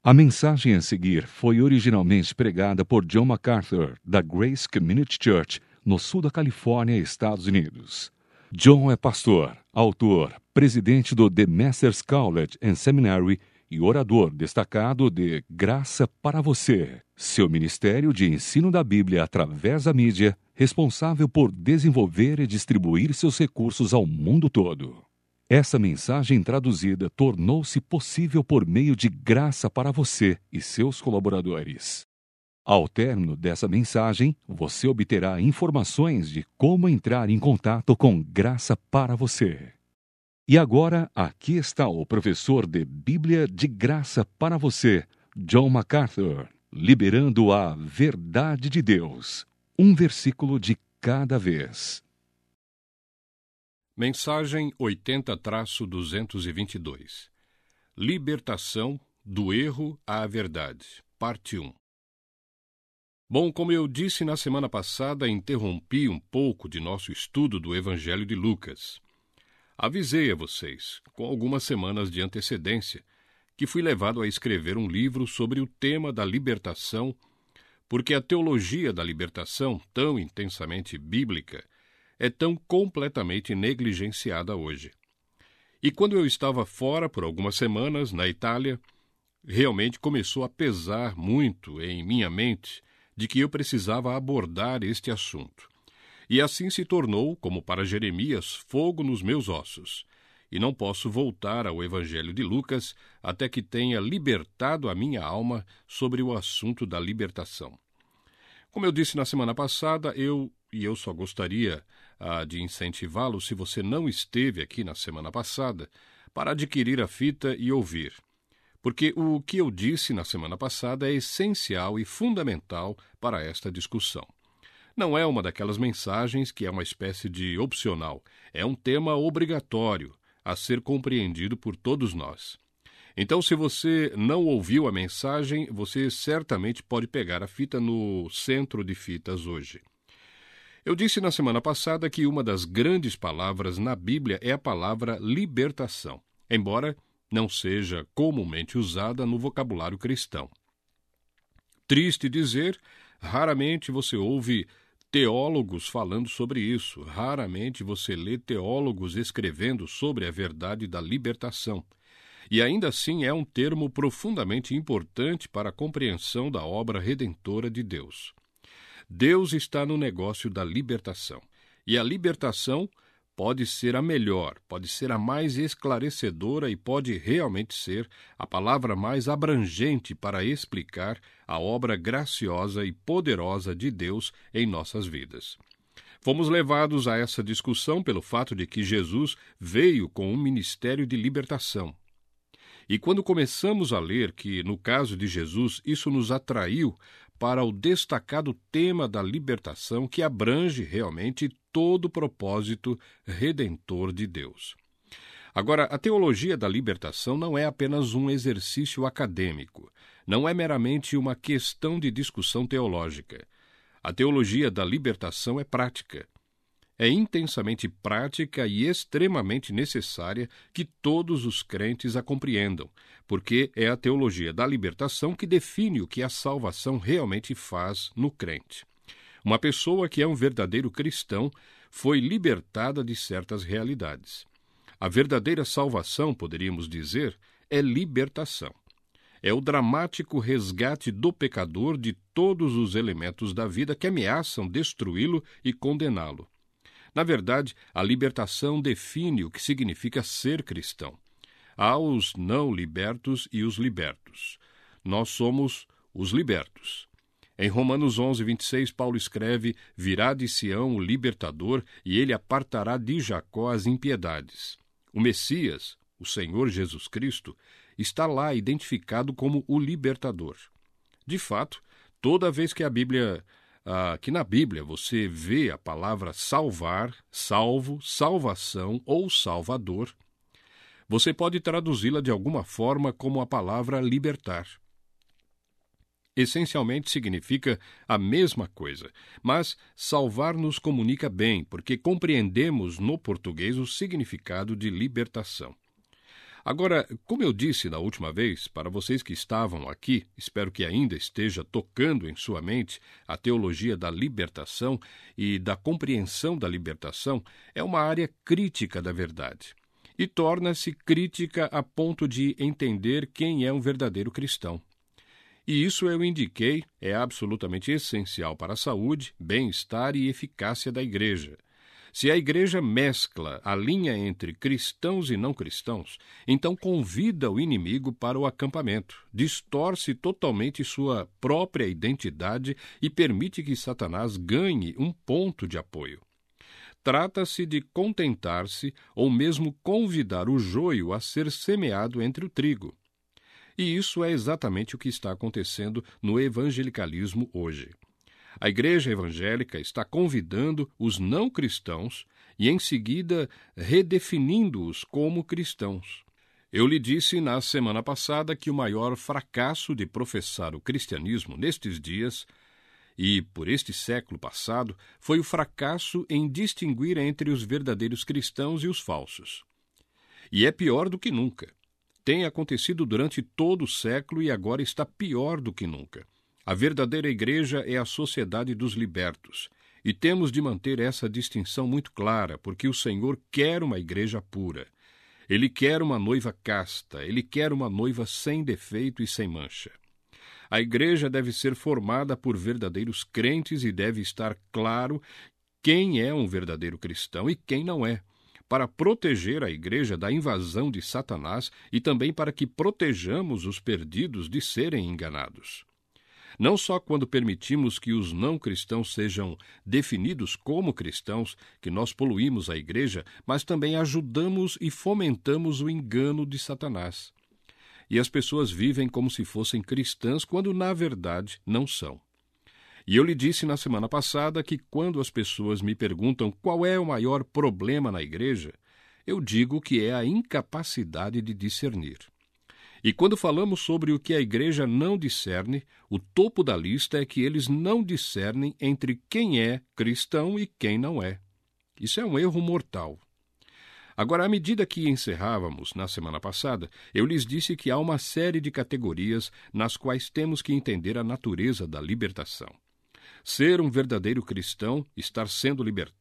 A mensagem a seguir foi originalmente pregada por John MacArthur, da Grace Community Church, no sul da Califórnia, Estados Unidos. John é pastor, autor, presidente do The Masters College and Seminary e orador destacado de Graça para Você, seu ministério de ensino da Bíblia através da mídia, responsável por desenvolver e distribuir seus recursos ao mundo todo. Essa mensagem traduzida tornou-se possível por meio de Graça para Você e seus colaboradores. Ao término dessa mensagem, você obterá informações de como entrar em contato com Graça para Você. E agora, aqui está o professor de Bíblia de Graça para Você, John MacArthur, liberando a verdade de Deus, um versículo de cada vez. Mensagem 80-222. Libertação do erro à verdade, parte 1. Bom, como eu disse na semana passada, interrompi um pouco de nosso estudo do Evangelho de Lucas. Avisei a vocês, com algumas semanas de antecedência, que fui levado a escrever um livro sobre o tema da libertação, porque a teologia da libertação, tão intensamente bíblica, é tão completamente negligenciada hoje. E quando eu estava fora por algumas semanas, na Itália, realmente começou a pesar muito em minha mente de que eu precisava abordar este assunto. E assim se tornou, como para Jeremias, fogo nos meus ossos. E não posso voltar ao Evangelho de Lucas até que tenha libertado a minha alma sobre o assunto da libertação. Como eu disse na semana passada, eu só gostaria de incentivá-lo, se você não esteve aqui na semana passada, para adquirir a fita e ouvir. Porque o que eu disse na semana passada é essencial e fundamental para esta discussão. Não é uma daquelas mensagens que é uma espécie de opcional, é um tema obrigatório a ser compreendido por todos nós. Então, se você não ouviu a mensagem, você certamente pode pegar a fita no centro de fitas hoje. Eu disse na semana passada que uma das grandes palavras na Bíblia é a palavra libertação, embora não seja comumente usada no vocabulário cristão. Triste dizer, raramente você ouve teólogos falando sobre isso, raramente você lê teólogos escrevendo sobre a verdade da libertação. E ainda assim é um termo profundamente importante para a compreensão da obra redentora de Deus. Deus está no negócio da libertação. E a libertação pode ser a melhor, pode ser a mais esclarecedora e pode realmente ser a palavra mais abrangente para explicar a obra graciosa e poderosa de Deus em nossas vidas. Fomos levados a essa discussão pelo fato de que Jesus veio com um ministério de libertação. E quando começamos a ler que, no caso de Jesus, isso nos atraiu para o destacado tema da libertação que abrange realmente todo o propósito redentor de Deus. Agora, a teologia da libertação não é apenas um exercício acadêmico, não é meramente uma questão de discussão teológica. A teologia da libertação é prática. É intensamente prática e extremamente necessária que todos os crentes a compreendam, porque é a teologia da libertação que define o que a salvação realmente faz no crente. Uma pessoa que é um verdadeiro cristão foi libertada de certas realidades. A verdadeira salvação, poderíamos dizer, é libertação. É o dramático resgate do pecador de todos os elementos da vida que ameaçam destruí-lo e condená-lo. Na verdade, a libertação define o que significa ser cristão. Há os não libertos e os libertos. Nós somos os libertos. Em Romanos 11:26, Paulo escreve: "Virá de Sião o libertador, e ele apartará de Jacó as impiedades." O Messias, o Senhor Jesus Cristo, está lá identificado como o libertador. De fato, toda vez que na Bíblia você vê a palavra salvar, salvo, salvação ou salvador, você pode traduzi-la de alguma forma como a palavra libertar. Essencialmente significa a mesma coisa, mas salvar nos comunica bem, porque compreendemos no português o significado de libertação. Agora, como eu disse na última vez, para vocês que estavam aqui, espero que ainda esteja tocando em sua mente a teologia da libertação e da compreensão da libertação, é uma área crítica da verdade. E torna-se crítica a ponto de entender quem é um verdadeiro cristão. E isso eu indiquei é absolutamente essencial para a saúde, bem-estar e eficácia da igreja. Se a igreja mescla a linha entre cristãos e não cristãos, então convida o inimigo para o acampamento, distorce totalmente sua própria identidade e permite que Satanás ganhe um ponto de apoio. Trata-se de contentar-se ou mesmo convidar o joio a ser semeado entre o trigo. E isso é exatamente o que está acontecendo no evangelicalismo hoje. A igreja evangélica está convidando os não cristãos e, em seguida, redefinindo-os como cristãos. Eu lhe disse na semana passada que o maior fracasso de professar o cristianismo nestes dias e por este século passado foi o fracasso em distinguir entre os verdadeiros cristãos e os falsos. E é pior do que nunca. Tem acontecido durante todo o século e agora está pior do que nunca. A verdadeira igreja é a sociedade dos libertos, e temos de manter essa distinção muito clara, porque o Senhor quer uma igreja pura. Ele quer uma noiva casta, ele quer uma noiva sem defeito e sem mancha. A igreja deve ser formada por verdadeiros crentes e deve estar claro quem é um verdadeiro cristão e quem não é, para proteger a igreja da invasão de Satanás e também para que protejamos os perdidos de serem enganados. Não só quando permitimos que os não cristãos sejam definidos como cristãos, que nós poluímos a igreja, mas também ajudamos e fomentamos o engano de Satanás. E as pessoas vivem como se fossem cristãs, quando na verdade não são. E eu lhe disse na semana passada que quando as pessoas me perguntam qual é o maior problema na igreja, eu digo que é a incapacidade de discernir. E quando falamos sobre o que a igreja não discerne, o topo da lista é que eles não discernem entre quem é cristão e quem não é. Isso é um erro mortal. Agora, à medida que encerrávamos na semana passada, eu lhes disse que há uma série de categorias nas quais temos que entender a natureza da libertação. Ser um verdadeiro cristão, estar sendo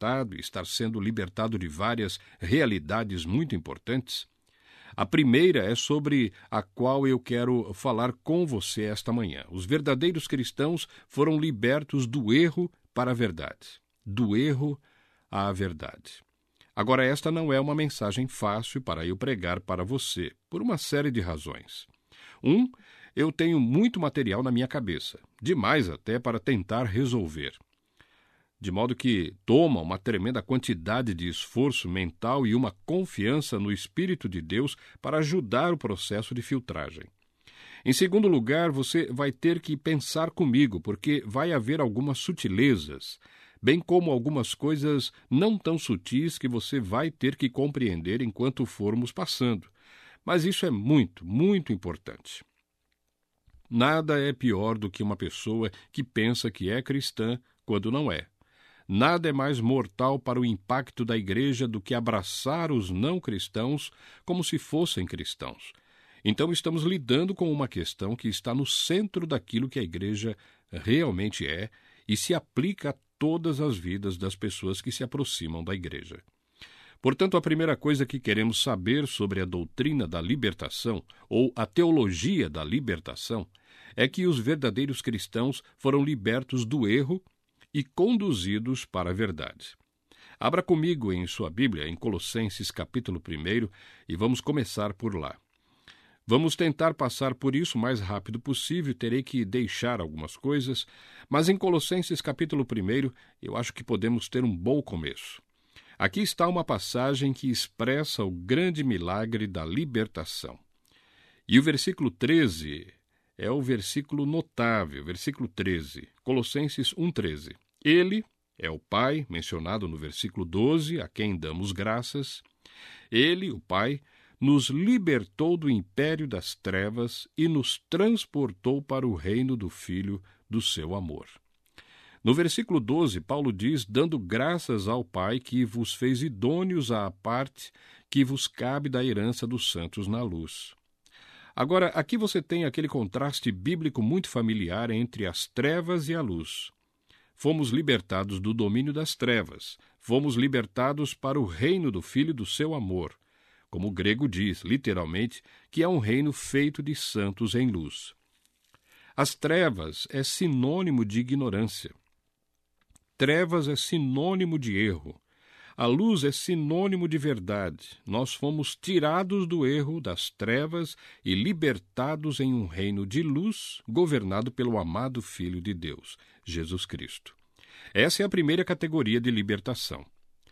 libertado de várias realidades muito importantes. A primeira é sobre a qual eu quero falar com você esta manhã. Os verdadeiros cristãos foram libertos do erro para a verdade. Do erro à verdade. Agora, esta não é uma mensagem fácil para eu pregar para você, por uma série de razões. Eu tenho muito material na minha cabeça, demais até para tentar resolver. De modo que toma uma tremenda quantidade de esforço mental e uma confiança no Espírito de Deus para ajudar o processo de filtragem. Em segundo lugar, você vai ter que pensar comigo, porque vai haver algumas sutilezas, bem como algumas coisas não tão sutis que você vai ter que compreender enquanto formos passando. Mas isso é muito, muito importante. Nada é pior do que uma pessoa que pensa que é cristã quando não é. Nada é mais mortal para o impacto da igreja do que abraçar os não cristãos como se fossem cristãos. Então estamos lidando com uma questão que está no centro daquilo que a igreja realmente é e se aplica a todas as vidas das pessoas que se aproximam da igreja. Portanto, a primeira coisa que queremos saber sobre a doutrina da libertação, ou a teologia da libertação, é que os verdadeiros cristãos foram libertos do erro e conduzidos para a verdade. Abra comigo em sua Bíblia, em Colossenses capítulo 1, e vamos começar por lá. Vamos tentar passar por isso o mais rápido possível, terei que deixar algumas coisas, mas em Colossenses capítulo 1, eu acho que podemos ter um bom começo. Aqui está uma passagem que expressa o grande milagre da libertação. E o versículo 13 é o versículo notável, versículo 13, Colossenses 1,13. Ele é o Pai, mencionado no versículo 12, a quem damos graças. Ele, o Pai, nos libertou do império das trevas e nos transportou para o reino do Filho do seu amor. No versículo 12, Paulo diz, dando graças ao Pai que vos fez idôneos à parte que vos cabe da herança dos santos na luz. Agora, aqui você tem aquele contraste bíblico muito familiar entre as trevas e a luz. Fomos libertados do domínio das trevas, fomos libertados para o reino do Filho do seu amor, como o grego diz, literalmente, que é um reino feito de santos em luz. As trevas é sinônimo de ignorância. Trevas é sinônimo de erro. A luz é sinônimo de verdade. Nós fomos tirados do erro, das trevas e libertados em um reino de luz, governado pelo amado Filho de Deus, Jesus Cristo. Essa é a primeira categoria de libertação.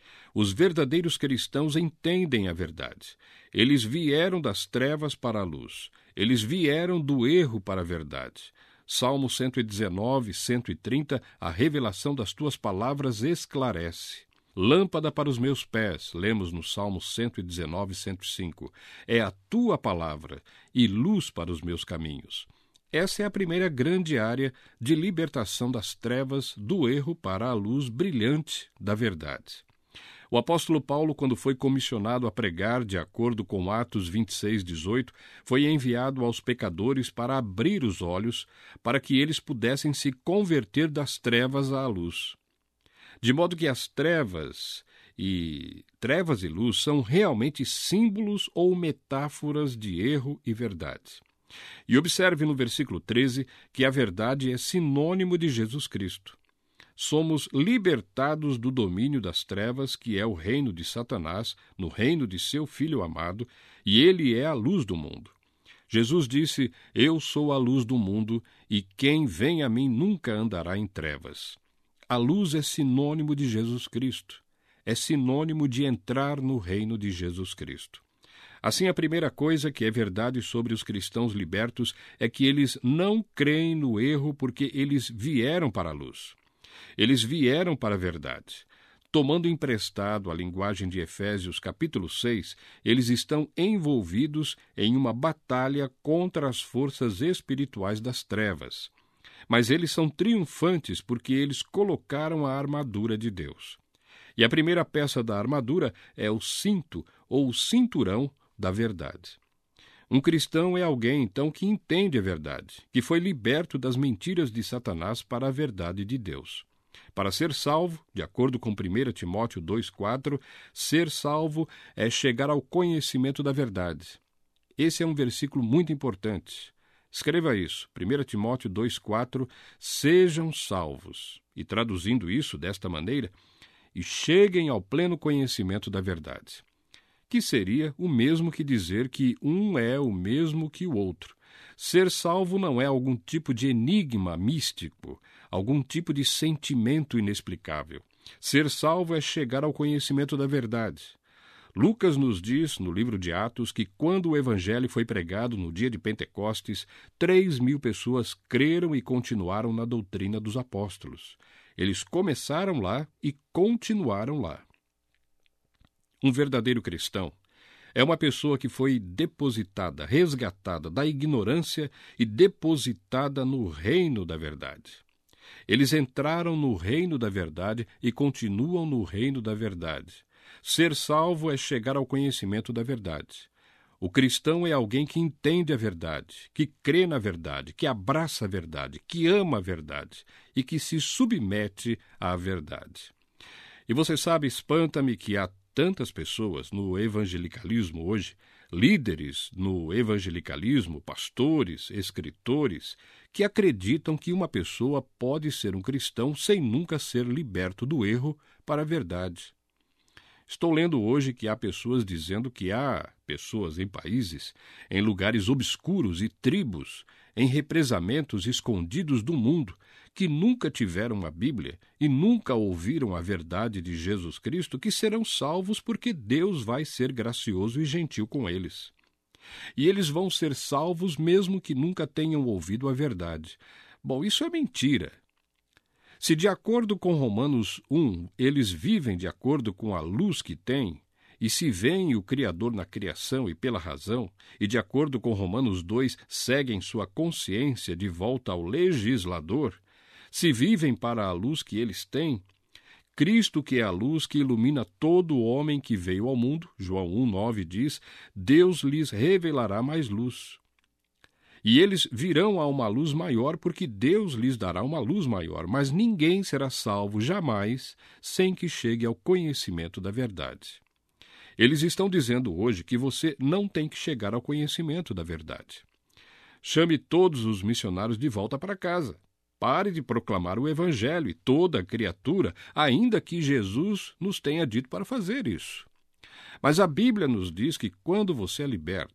Os verdadeiros cristãos entendem a verdade. Eles vieram das trevas para a luz. Eles vieram do erro para a verdade. Salmo 119, 130, a revelação das tuas palavras esclarece. Lâmpada para os meus pés, lemos no Salmo 119, 105. É a tua palavra e luz para os meus caminhos. Essa é a primeira grande área de libertação das trevas, do erro para a luz brilhante da verdade. O apóstolo Paulo, quando foi comissionado a pregar de acordo com Atos 26, 18, foi enviado aos pecadores para abrir os olhos, para que eles pudessem se converter das trevas à luz. De modo que as trevas e luz são realmente símbolos ou metáforas de erro e verdade. E observe no versículo 13 que a verdade é sinônimo de Jesus Cristo. Somos libertados do domínio das trevas, que é o reino de Satanás, no reino de seu Filho amado, e ele é a luz do mundo. Jesus disse, eu sou a luz do mundo, e quem vem a mim nunca andará em trevas. A luz é sinônimo de Jesus Cristo. É sinônimo de entrar no reino de Jesus Cristo. Assim, a primeira coisa que é verdade sobre os cristãos libertos é que eles não creem no erro porque eles vieram para a luz. Eles vieram para a verdade. Tomando emprestado a linguagem de Efésios capítulo 6, eles estão envolvidos em uma batalha contra as forças espirituais das trevas. Mas eles são triunfantes porque eles colocaram a armadura de Deus. E a primeira peça da armadura é o cinto ou o cinturão da verdade. Um cristão é alguém, então, que entende a verdade, que foi liberto das mentiras de Satanás para a verdade de Deus. Para ser salvo, de acordo com 1 Timóteo 2,4, ser salvo é chegar ao conhecimento da verdade. Esse é um versículo muito importante. Escreva isso, 1 Timóteo 2,4, sejam salvos. E traduzindo isso desta maneira, e cheguem ao pleno conhecimento da verdade. Que seria o mesmo que dizer que um é o mesmo que o outro. Ser salvo não é algum tipo de enigma místico, algum tipo de sentimento inexplicável. Ser salvo é chegar ao conhecimento da verdade. Lucas nos diz, no livro de Atos, que quando o evangelho foi pregado no dia de Pentecostes, 3.000 pessoas creram e continuaram na doutrina dos apóstolos. Eles começaram lá e continuaram lá. Um verdadeiro cristão é uma pessoa que foi depositada, resgatada da ignorância e depositada no reino da verdade. Eles entraram no reino da verdade e continuam no reino da verdade. Ser salvo é chegar ao conhecimento da verdade. O cristão é alguém que entende a verdade, que crê na verdade, que abraça a verdade, que ama a verdade e que se submete à verdade. E você sabe, espanta-me que há tantas pessoas no evangelicalismo hoje, líderes no evangelicalismo, pastores, escritores, que acreditam que uma pessoa pode ser um cristão sem nunca ser liberto do erro para a verdade. Estou lendo hoje que há pessoas dizendo que há pessoas em países, em lugares obscuros e tribos, em represamentos escondidos do mundo, que nunca tiveram uma Bíblia e nunca ouviram a verdade de Jesus Cristo, que serão salvos porque Deus vai ser gracioso e gentil com eles. E eles vão ser salvos mesmo que nunca tenham ouvido a verdade. Bom, isso é mentira. Se de acordo com Romanos 1, eles vivem de acordo com a luz que têm, e se veem o Criador na criação e pela razão, e de acordo com Romanos 2, seguem sua consciência de volta ao legislador, se vivem para a luz que eles têm, Cristo, que é a luz que ilumina todo homem que veio ao mundo, João 1,9 diz, Deus lhes revelará mais luz. E eles virão a uma luz maior, porque Deus lhes dará uma luz maior, mas ninguém será salvo jamais sem que chegue ao conhecimento da verdade. Eles estão dizendo hoje que você não tem que chegar ao conhecimento da verdade. Chame todos os missionários de volta para casa. Pare de proclamar o Evangelho e toda a criatura, ainda que Jesus nos tenha dito para fazer isso. Mas a Bíblia nos diz que quando você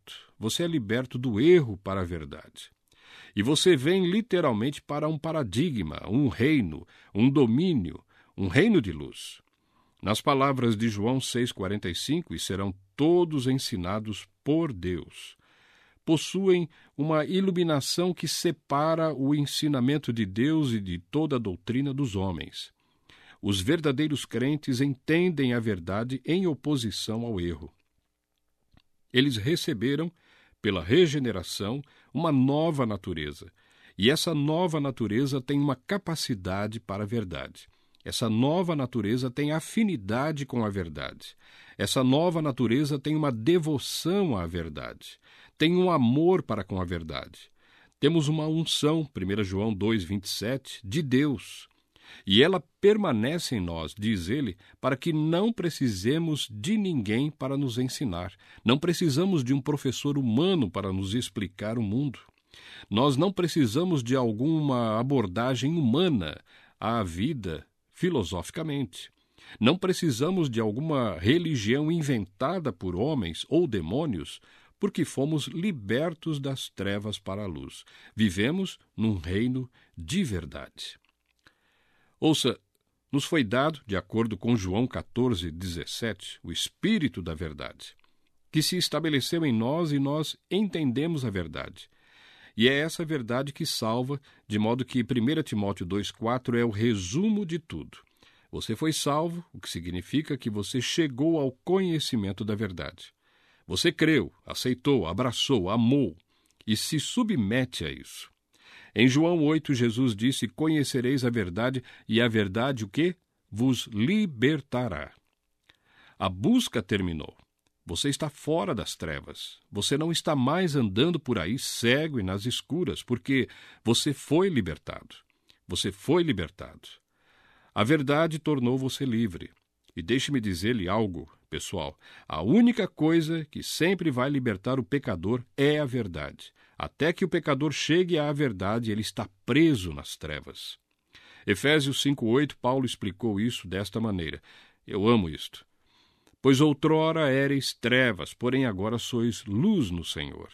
é liberto do erro para a verdade. E você vem literalmente para um paradigma, um reino, um domínio, um reino de luz. Nas palavras de João 6,45, e serão todos ensinados por Deus. Possuem uma iluminação que separa o ensinamento de Deus e de toda a doutrina dos homens. Os verdadeiros crentes entendem a verdade em oposição ao erro. Eles receberam, pela regeneração, uma nova natureza. E essa nova natureza tem uma capacidade para a verdade. Essa nova natureza tem afinidade com a verdade. Essa nova natureza tem uma devoção à verdade. Tem um amor para com a verdade. Temos uma unção, 1 João 2,27, de Deus. E ela permanece em nós, diz ele, para que não precisemos de ninguém para nos ensinar. Não precisamos de um professor humano para nos explicar o mundo. Nós não precisamos de alguma abordagem humana à vida filosoficamente. Não precisamos de alguma religião inventada por homens ou demônios, porque fomos libertos das trevas para a luz. Vivemos num reino de verdade. Ouça, nos foi dado, de acordo com João 14,17, o Espírito da verdade, que se estabeleceu em nós e nós entendemos a verdade. E é essa verdade que salva, de modo que 1 Timóteo 2,4 é o resumo de tudo. Você foi salvo, o que significa que você chegou ao conhecimento da verdade. Você creu, aceitou, abraçou, amou e se submete a isso. Em João 8, Jesus disse, conhecereis a verdade, e a verdade o quê? Vos libertará. A busca terminou. Você está fora das trevas. Você não está mais andando por aí cego e nas escuras, porque você foi libertado. Você foi libertado. A verdade tornou você livre. E deixe-me dizer-lhe algo, pessoal. A única coisa que sempre vai libertar o pecador é a verdade. Até que o pecador chegue à verdade, ele está preso nas trevas. Efésios 5,8, Paulo explicou isso desta maneira. Eu amo isto. Pois outrora éreis trevas, porém agora sois luz no Senhor.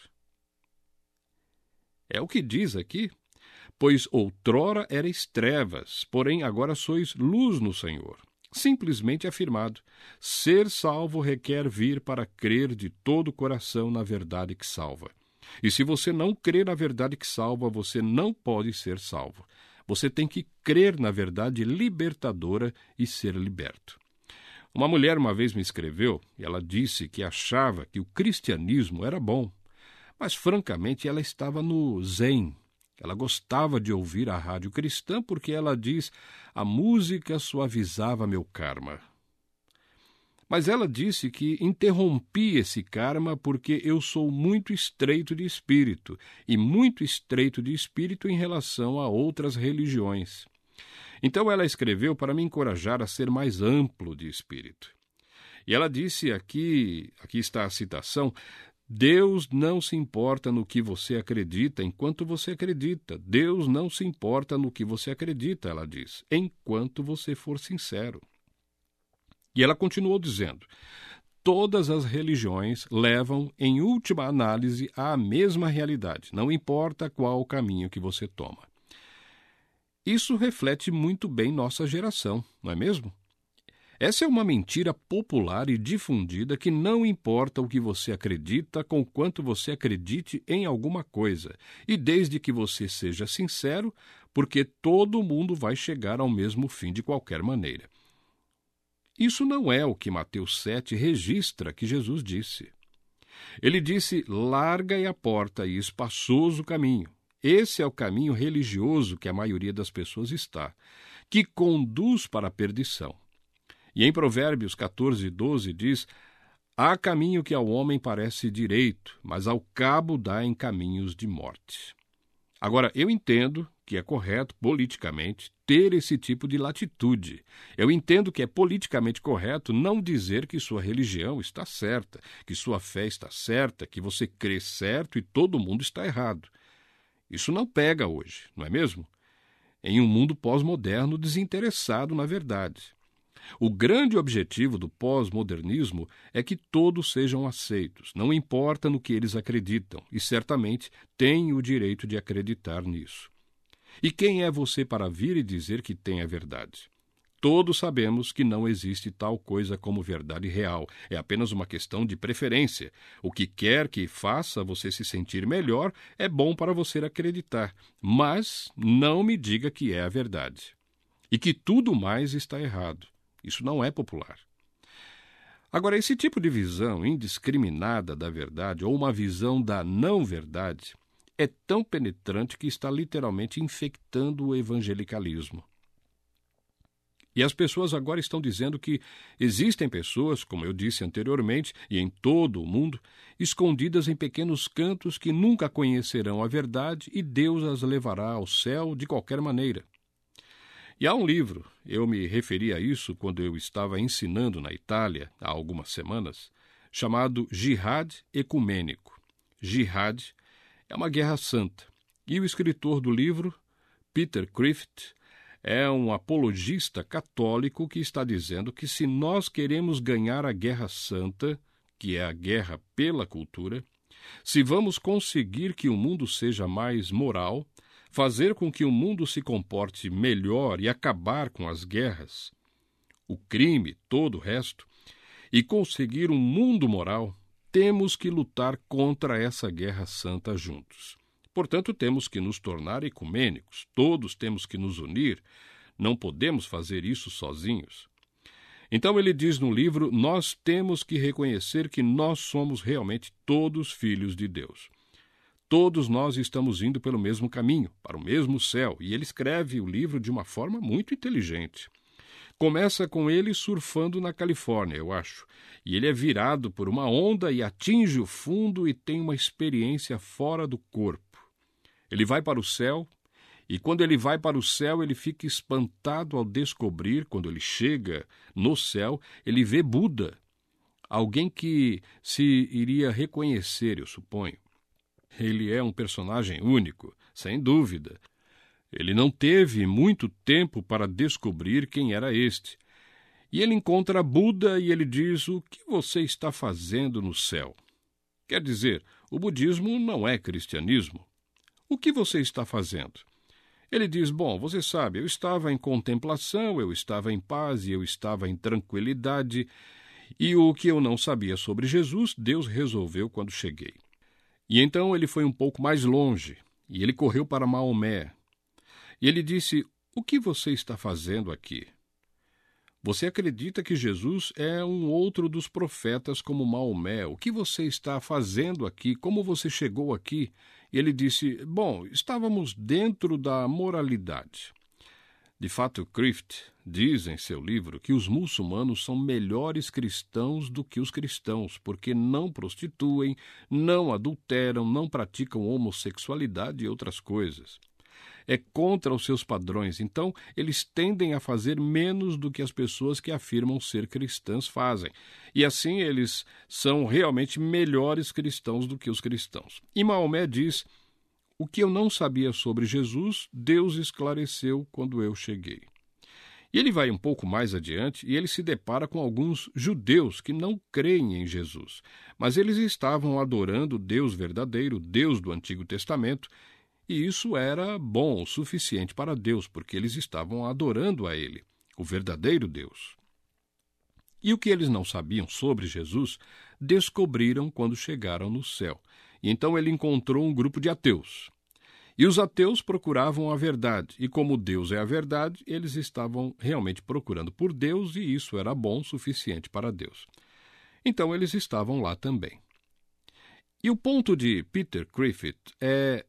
É o que diz aqui. Pois outrora éreis trevas, porém agora sois luz no Senhor. Simplesmente afirmado. Ser salvo requer vir para crer de todo o coração na verdade que salva. E se você não crê na verdade que salva, você não pode ser salvo. Você tem que crer na verdade libertadora e ser liberto. Uma mulher uma vez me escreveu e ela disse que achava que o cristianismo era bom, mas francamente ela estava no zen. Ela gostava de ouvir a rádio cristã porque ela diz, a música suavizava meu karma. Mas ela disse que interrompi esse karma porque eu sou muito estreito de espírito, e muito estreito de espírito em relação a outras religiões. Então ela escreveu para me encorajar a ser mais amplo de espírito. E ela disse aqui está a citação, Deus não se importa no que você acredita enquanto você acredita. Deus não se importa no que você acredita, ela diz, enquanto você for sincero. E ela continuou dizendo, todas as religiões levam, em última análise, à mesma realidade, não importa qual o caminho que você toma. Isso reflete muito bem nossa geração, não é mesmo? Essa é uma mentira popular e difundida que não importa o que você acredita, conquanto você acredite em alguma coisa, e desde que você seja sincero, porque todo mundo vai chegar ao mesmo fim de qualquer maneira. Isso não é o que Mateus 7 registra que Jesus disse. Ele disse, larga é a porta e espaçoso o caminho. Esse é o caminho religioso que a maioria das pessoas está, que conduz para a perdição. E em Provérbios 14:12 diz: há caminho que ao homem parece direito, mas ao cabo dá em caminhos de morte. Agora, eu entendo que é correto, politicamente, ter esse tipo de latitude. Eu entendo que é politicamente correto não dizer que sua religião está certa, que sua fé está certa, que você crê certo e todo mundo está errado. Isso não pega hoje, não é mesmo? Em um mundo pós-moderno desinteressado na verdade. O grande objetivo do pós-modernismo é que todos sejam aceitos, não importa no que eles acreditam, e certamente têm o direito de acreditar nisso. E quem é você para vir e dizer que tem a verdade? Todos sabemos que não existe tal coisa como verdade real, é apenas uma questão de preferência. O que quer que faça você se sentir melhor é bom para você acreditar, mas não me diga que é a verdade. E que tudo mais está errado. Isso não é popular. Agora, esse tipo de visão indiscriminada da verdade, ou uma visão da não-verdade, é tão penetrante que está literalmente infectando o evangelicalismo. E as pessoas agora estão dizendo que existem pessoas, como eu disse anteriormente, e em todo o mundo, escondidas em pequenos cantos que nunca conhecerão a verdade e Deus as levará ao céu de qualquer maneira. E há um livro, eu me referi a isso quando eu estava ensinando na Itália há algumas semanas, chamado Jihad Ecumênico. Jihad é uma guerra santa. E o escritor do livro, Peter Kreeft, é um apologista católico que está dizendo que se nós queremos ganhar a guerra santa, que é a guerra pela cultura, se vamos conseguir que o mundo seja mais moral, fazer com que o mundo se comporte melhor e acabar com as guerras, o crime, todo o resto, e conseguir um mundo moral, temos que lutar contra essa guerra santa juntos. Portanto, temos que nos tornar ecumênicos, todos temos que nos unir, não podemos fazer isso sozinhos. Então ele diz no livro, nós temos que reconhecer que nós somos realmente todos filhos de Deus. Todos nós estamos indo pelo mesmo caminho, para o mesmo céu, e ele escreve o livro de uma forma muito inteligente. Começa com ele surfando na Califórnia, eu acho, e ele é virado por uma onda e atinge o fundo e tem uma experiência fora do corpo. Ele vai para o céu, e quando ele vai para o céu, ele fica espantado ao descobrir, quando ele chega no céu, ele vê Buda, alguém que se iria reconhecer, eu suponho. Ele é um personagem único, sem dúvida. Ele não teve muito tempo para descobrir quem era este. E ele encontra Buda e ele diz, o que você está fazendo no céu? Quer dizer, o budismo não é cristianismo. O que você está fazendo? Ele diz, bom, você sabe, eu estava em contemplação, eu estava em paz e eu estava em tranquilidade, e o que eu não sabia sobre Jesus, Deus resolveu quando cheguei. E então ele foi um pouco mais longe, e ele correu para Maomé. E ele disse, o que você está fazendo aqui? Você acredita que Jesus é um outro dos profetas como Maomé? O que você está fazendo aqui? Como você chegou aqui? E ele disse, bom, estávamos dentro da moralidade. De fato, Kreeft diz em seu livro que os muçulmanos são melhores cristãos do que os cristãos, porque não prostituem, não adulteram, não praticam homossexualidade e outras coisas. É contra os seus padrões, então eles tendem a fazer menos do que as pessoas que afirmam ser cristãs fazem. E assim eles são realmente melhores cristãos do que os cristãos. E Maomé diz, o que eu não sabia sobre Jesus, Deus esclareceu quando eu cheguei. E ele vai um pouco mais adiante e ele se depara com alguns judeus que não creem em Jesus, mas eles estavam adorando o Deus verdadeiro, Deus do Antigo Testamento, e isso era bom o suficiente para Deus, porque eles estavam adorando a Ele, o verdadeiro Deus. E o que eles não sabiam sobre Jesus, descobriram quando chegaram no céu. E então ele encontrou um grupo de ateus. E os ateus procuravam a verdade, e como Deus é a verdade, eles estavam realmente procurando por Deus, e isso era bom o suficiente para Deus. Então eles estavam lá também. E o ponto de Peter Kreeft é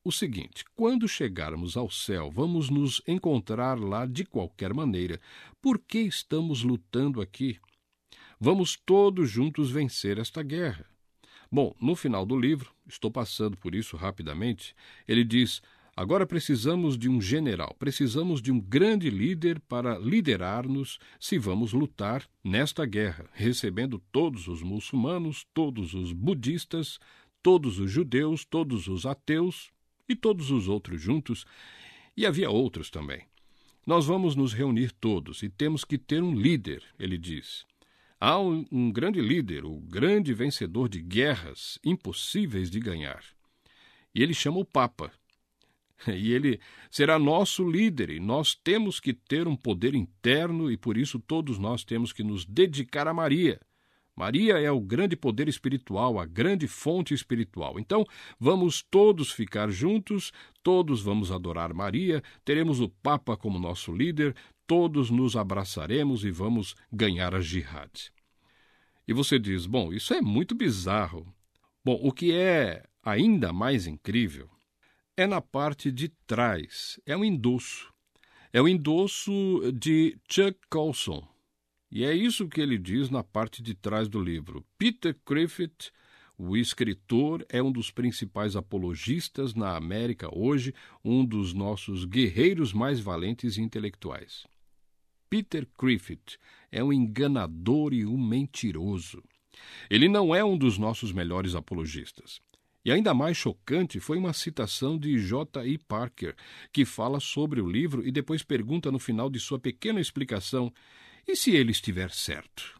o seguinte: quando chegarmos ao céu, vamos nos encontrar lá de qualquer maneira. Por que estamos lutando aqui? Vamos todos juntos vencer esta guerra. Bom, no final do livro, estou passando por isso rapidamente, ele diz: agora precisamos de um general, precisamos de um grande líder para liderar-nos se vamos lutar nesta guerra, recebendo todos os muçulmanos, todos os budistas, todos os judeus, todos os ateus e todos os outros juntos, e havia outros também. Nós vamos nos reunir todos e temos que ter um líder, ele diz. Há um grande líder, o grande vencedor de guerras impossíveis de ganhar. E ele chama o Papa. E ele será nosso líder, e nós temos que ter um poder interno, e por isso todos nós temos que nos dedicar a Maria. Maria é o grande poder espiritual, a grande fonte espiritual. Então, vamos todos ficar juntos, todos vamos adorar Maria, teremos o Papa como nosso líder, todos nos abraçaremos e vamos ganhar a jihad. E você diz, bom, isso é muito bizarro. Bom, o que é ainda mais incrível é na parte de trás, é um endosso. É o endosso de Chuck Colson. E é isso que ele diz na parte de trás do livro. Peter Griffith, o escritor, é um dos principais apologistas na América hoje, um dos nossos guerreiros mais valentes e intelectuais. Peter Griffith é um enganador e um mentiroso. Ele não é um dos nossos melhores apologistas. E ainda mais chocante foi uma citação de J.I. Parker, que fala sobre o livro e depois pergunta no final de sua pequena explicação: e se ele estiver certo?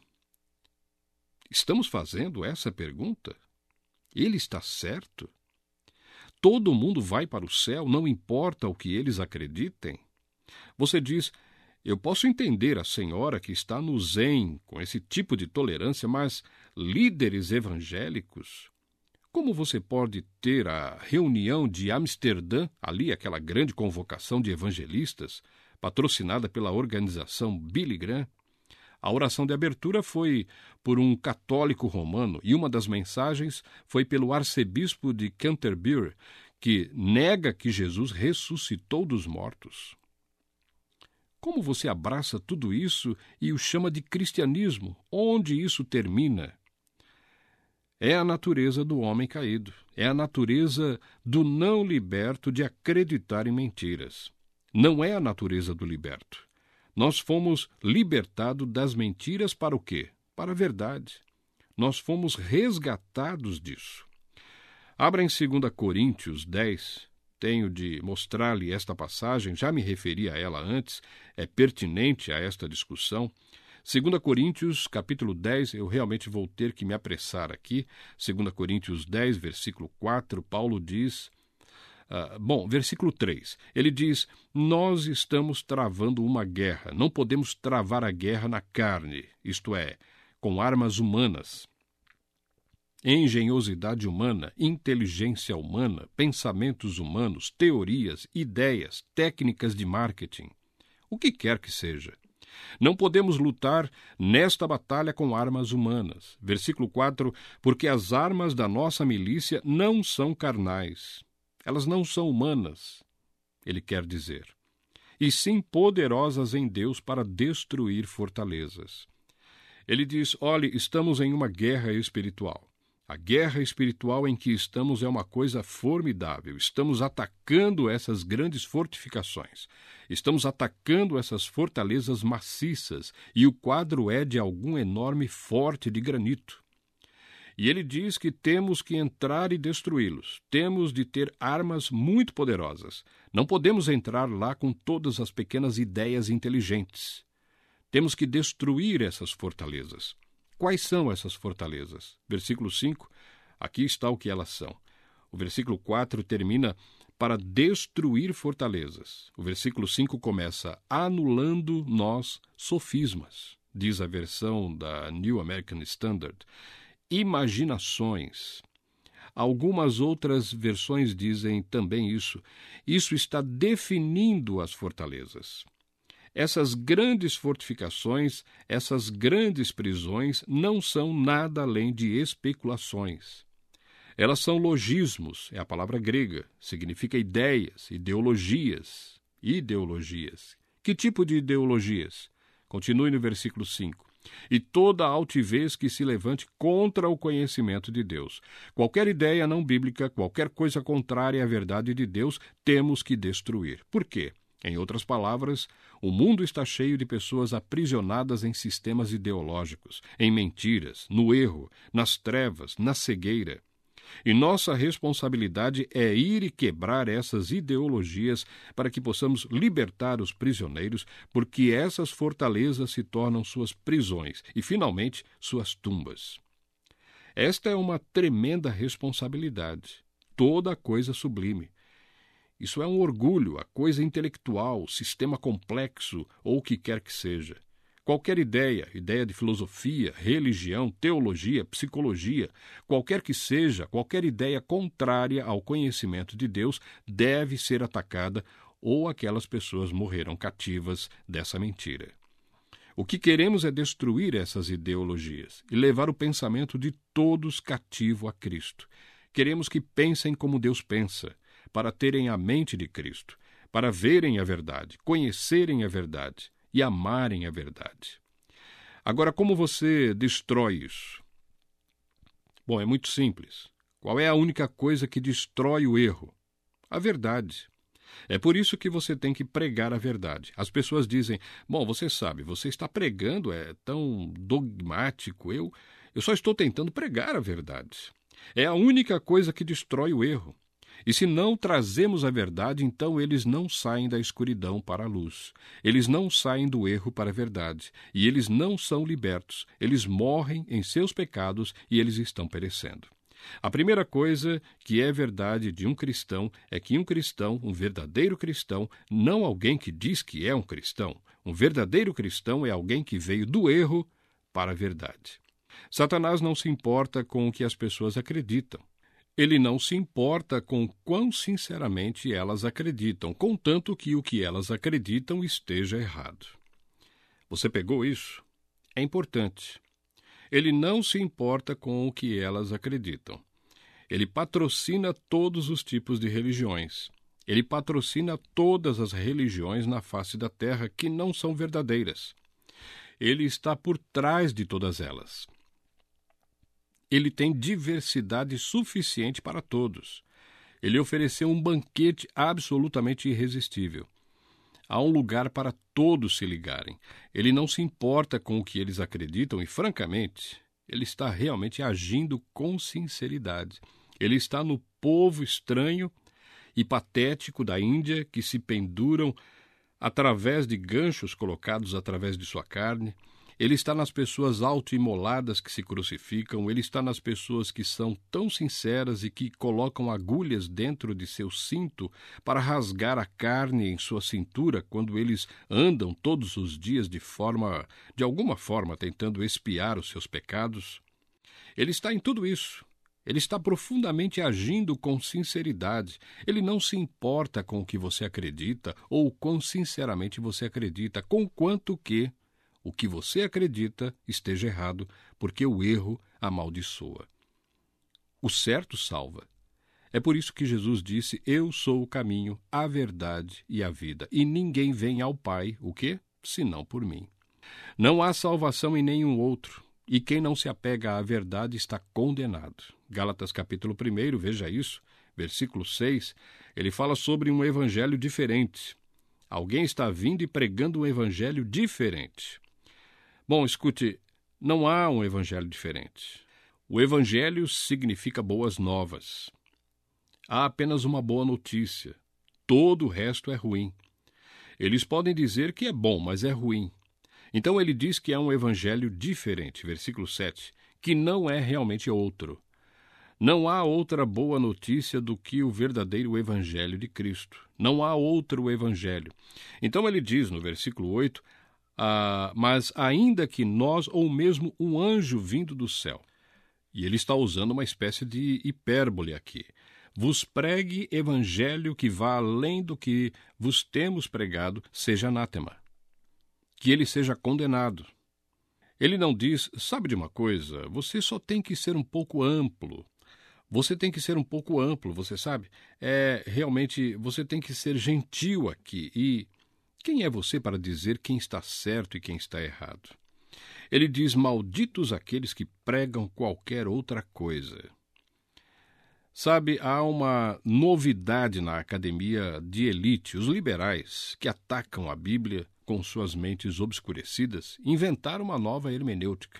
Estamos fazendo essa pergunta? Ele está certo? Todo mundo vai para o céu, não importa o que eles acreditem? Você diz: eu posso entender a senhora que está no Zen com esse tipo de tolerância, mas líderes evangélicos? Como você pode ter a reunião de Amsterdã, ali aquela grande convocação de evangelistas, patrocinada pela organização Billy Graham? A oração de abertura foi por um católico romano e uma das mensagens foi pelo arcebispo de Canterbury, que nega que Jesus ressuscitou dos mortos. Como você abraça tudo isso e o chama de cristianismo? Onde isso termina? É a natureza do homem caído. É a natureza do não liberto de acreditar em mentiras. Não é a natureza do liberto. Nós fomos libertados das mentiras para o quê? Para a verdade. Nós fomos resgatados disso. Abra em 2 Coríntios 10. Tenho de mostrar-lhe esta passagem, já me referi a ela antes, é pertinente a esta discussão. 2 Coríntios, capítulo 10, eu realmente vou ter que me apressar aqui. 2 Coríntios 10, versículo 4, Paulo diz... versículo 3, ele diz: nós estamos travando uma guerra, não podemos travar a guerra na carne, isto é, com armas humanas. Engenhosidade humana, inteligência humana, pensamentos humanos, teorias, ideias, técnicas de marketing, o que quer que seja. Não podemos lutar nesta batalha com armas humanas. Versículo 4, porque as armas da nossa milícia não são carnais. Elas não são humanas, ele quer dizer, e sim poderosas em Deus para destruir fortalezas. Ele diz, olhe, estamos em uma guerra espiritual. A guerra espiritual em que estamos é uma coisa formidável. Estamos atacando essas grandes fortificações. Estamos atacando essas fortalezas maciças, e o quadro é de algum enorme forte de granito. E ele diz que temos que entrar e destruí-los. Temos de ter armas muito poderosas. Não podemos entrar lá com todas as pequenas ideias inteligentes. Temos que destruir essas fortalezas. Quais são essas fortalezas? Versículo 5, aqui está o que elas são. O versículo 4 termina para destruir fortalezas. O versículo 5 começa anulando nós sofismas, diz a versão da New American Standard. Imaginações. Algumas outras versões dizem também isso. Isso está definindo as fortalezas. Essas grandes fortificações, essas grandes prisões não são nada além de especulações. Elas são logismos, é a palavra grega, significa ideias, ideologias. Ideologias. Que tipo de ideologias? Continue no versículo 5. E toda altivez que se levante contra o conhecimento de Deus. Qualquer ideia não bíblica, qualquer coisa contrária à verdade de Deus, temos que destruir. Por quê? Em outras palavras, o mundo está cheio de pessoas aprisionadas em sistemas ideológicos, em mentiras, no erro, nas trevas, na cegueira. E nossa responsabilidade é ir e quebrar essas ideologias para que possamos libertar os prisioneiros, porque essas fortalezas se tornam suas prisões e, finalmente, suas tumbas. Esta é uma tremenda responsabilidade, toda a coisa sublime. Isso é um orgulho, a coisa intelectual, sistema complexo ou o que quer que seja. Qualquer ideia de filosofia, religião, teologia, psicologia, qualquer que seja, qualquer ideia contrária ao conhecimento de Deus deve ser atacada ou aquelas pessoas morreram cativas dessa mentira. O que queremos é destruir essas ideologias e levar o pensamento de todos cativo a Cristo. Queremos que pensem como Deus pensa, para terem a mente de Cristo, para verem a verdade, conhecerem a verdade e amarem a verdade. Agora, como você destrói isso? Bom, é muito simples. Qual é a única coisa que destrói o erro? A verdade. É por isso que você tem que pregar a verdade. As pessoas dizem, bom, você sabe, você está pregando, é tão dogmático, eu só estou tentando pregar a verdade. É a única coisa que destrói o erro. E se não trazemos a verdade, então eles não saem da escuridão para a luz. Eles não saem do erro para a verdade. E eles não são libertos. Eles morrem em seus pecados e eles estão perecendo. A primeira coisa que é verdade de um cristão é que um cristão, um verdadeiro cristão, não alguém que diz que é um cristão. Um verdadeiro cristão é alguém que veio do erro para a verdade. Satanás não se importa com o que as pessoas acreditam. Ele não se importa com quão sinceramente elas acreditam, contanto que o que elas acreditam esteja errado. Você pegou isso? É importante. Ele não se importa com o que elas acreditam. Ele patrocina todos os tipos de religiões. Ele patrocina todas as religiões na face da terra que não são verdadeiras. Ele está por trás de todas elas. Ele tem diversidade suficiente para todos. Ele ofereceu um banquete absolutamente irresistível. Há um lugar para todos se ligarem. Ele não se importa com o que eles acreditam e, francamente, ele está realmente agindo com sinceridade. Ele está no povo estranho e patético da Índia que se penduram através de ganchos colocados através de sua carne. Ele está nas pessoas autoimoladas que se crucificam, ele está nas pessoas que são tão sinceras e que colocam agulhas dentro de seu cinto para rasgar a carne em sua cintura quando eles andam todos os dias de alguma forma, tentando expiar os seus pecados. Ele está em tudo isso. Ele está profundamente agindo com sinceridade. Ele não se importa com o que você acredita ou quão sinceramente você acredita, conquanto que o que você acredita esteja errado, porque o erro amaldiçoa. O certo salva. É por isso que Jesus disse, eu sou o caminho, a verdade e a vida, e ninguém vem ao Pai, o quê? Senão por mim. Não há salvação em nenhum outro, e quem não se apega à verdade está condenado. Gálatas capítulo 1, veja isso, versículo 6, ele fala sobre um evangelho diferente. Alguém está vindo e pregando um evangelho diferente. Bom, escute, não há um evangelho diferente. O evangelho significa boas novas. Há apenas uma boa notícia. Todo o resto é ruim. Eles podem dizer que é bom, mas é ruim. Então ele diz que é um evangelho diferente, versículo 7, que não é realmente outro. Não há outra boa notícia do que o verdadeiro evangelho de Cristo. Não há outro evangelho. Então ele diz no versículo 8, mas ainda que nós, ou mesmo um anjo vindo do céu, e ele está usando uma espécie de hipérbole aqui, vos pregue evangelho que vá além do que vos temos pregado, seja anátema, que ele seja condenado. Ele não diz, sabe de uma coisa, você só tem que ser um pouco amplo, Você tem que ser um pouco amplo, você sabe? Realmente, você tem que ser gentil aqui. E quem é você para dizer quem está certo e quem está errado? Ele diz: malditos aqueles que pregam qualquer outra coisa. Sabe, há uma novidade na academia de elite. Os liberais, que atacam a Bíblia com suas mentes obscurecidas, inventaram uma nova hermenêutica.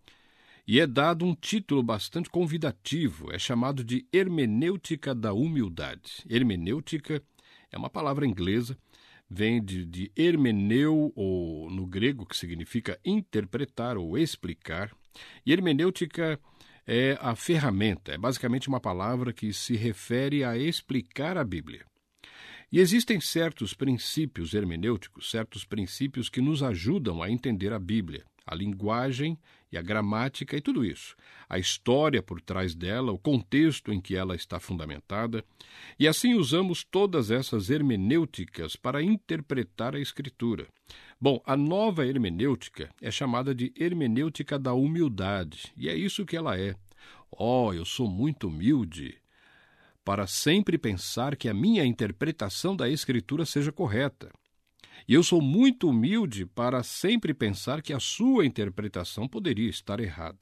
E é dado um título bastante convidativo, é chamado de hermenêutica da humildade. Hermenêutica é uma palavra inglesa, vem de hermeneu, ou no grego, que significa interpretar ou explicar. E hermenêutica é a ferramenta, é basicamente uma palavra que se refere a explicar a Bíblia. E existem certos princípios hermenêuticos, certos princípios que nos ajudam a entender a Bíblia, a linguagem e a gramática e tudo isso, a história por trás dela, o contexto em que ela está fundamentada, e assim usamos todas essas hermenêuticas para interpretar a Escritura. Bom, a nova hermenêutica é chamada de hermenêutica da humildade, e é isso que ela é. Eu sou muito humilde para sempre pensar que a minha interpretação da Escritura seja correta. E eu sou muito humilde para sempre pensar que a sua interpretação poderia estar errada.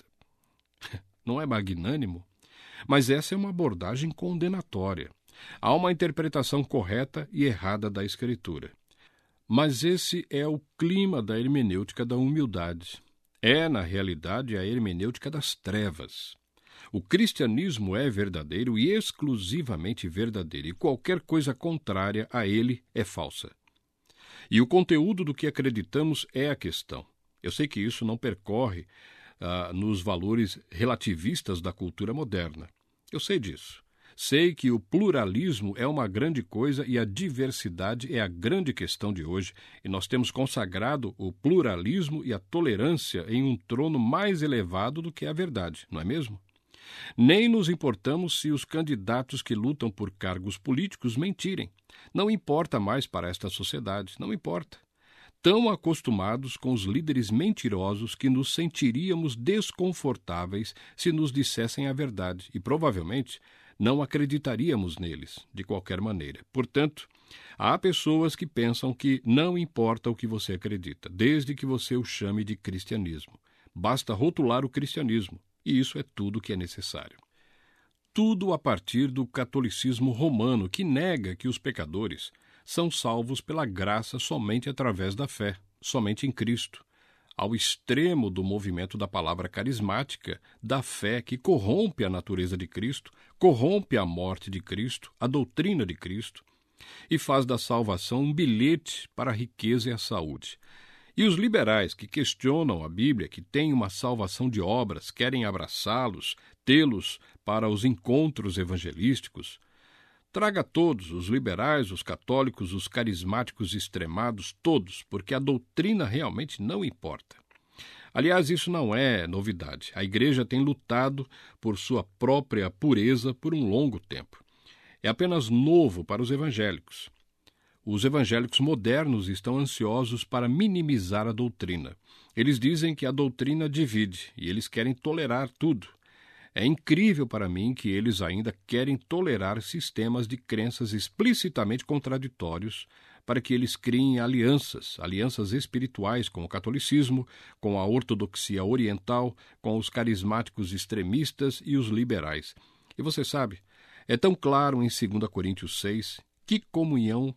Não é magnânimo? Mas essa é uma abordagem condenatória. Há uma interpretação correta e errada da Escritura. Mas esse é o clima da hermenêutica da humildade. É, na realidade, a hermenêutica das trevas. O cristianismo é verdadeiro e exclusivamente verdadeiro, e qualquer coisa contrária a ele é falsa. E o conteúdo do que acreditamos é a questão. Eu sei que isso não percorre nos valores relativistas da cultura moderna. Eu sei disso. Sei que o pluralismo é uma grande coisa e a diversidade é a grande questão de hoje, e nós temos consagrado o pluralismo e a tolerância em um trono mais elevado do que a verdade, não é mesmo? Nem nos importamos se os candidatos que lutam por cargos políticos mentirem. Não importa mais para esta sociedade, não importa. Tão acostumados com os líderes mentirosos que nos sentiríamos desconfortáveis se nos dissessem a verdade e, provavelmente, não acreditaríamos neles, de qualquer maneira. Portanto, há pessoas que pensam que não importa o que você acredita, desde que você o chame de cristianismo. Basta rotular o cristianismo, e isso é tudo que é necessário. Tudo a partir do catolicismo romano, que nega que os pecadores são salvos pela graça somente através da fé, somente em Cristo, ao extremo do movimento da palavra carismática, da fé que corrompe a natureza de Cristo, corrompe a morte de Cristo, a doutrina de Cristo, e faz da salvação um bilhete para a riqueza e a saúde. E os liberais que questionam a Bíblia, que têm uma salvação de obras, querem abraçá-los, tê-los para os encontros evangelísticos. Traga todos, os liberais, os católicos, os carismáticos extremados, todos, porque a doutrina realmente não importa. Aliás, isso não é novidade. A Igreja tem lutado por sua própria pureza por um longo tempo. É apenas novo para os evangélicos. Os evangélicos modernos estão ansiosos para minimizar a doutrina. Eles dizem que a doutrina divide e eles querem tolerar tudo. É incrível para mim que eles ainda querem tolerar sistemas de crenças explicitamente contraditórios para que eles criem alianças espirituais com o catolicismo, com a ortodoxia oriental, com os carismáticos extremistas e os liberais. E você sabe, é tão claro em 2 Coríntios 6 que comunhão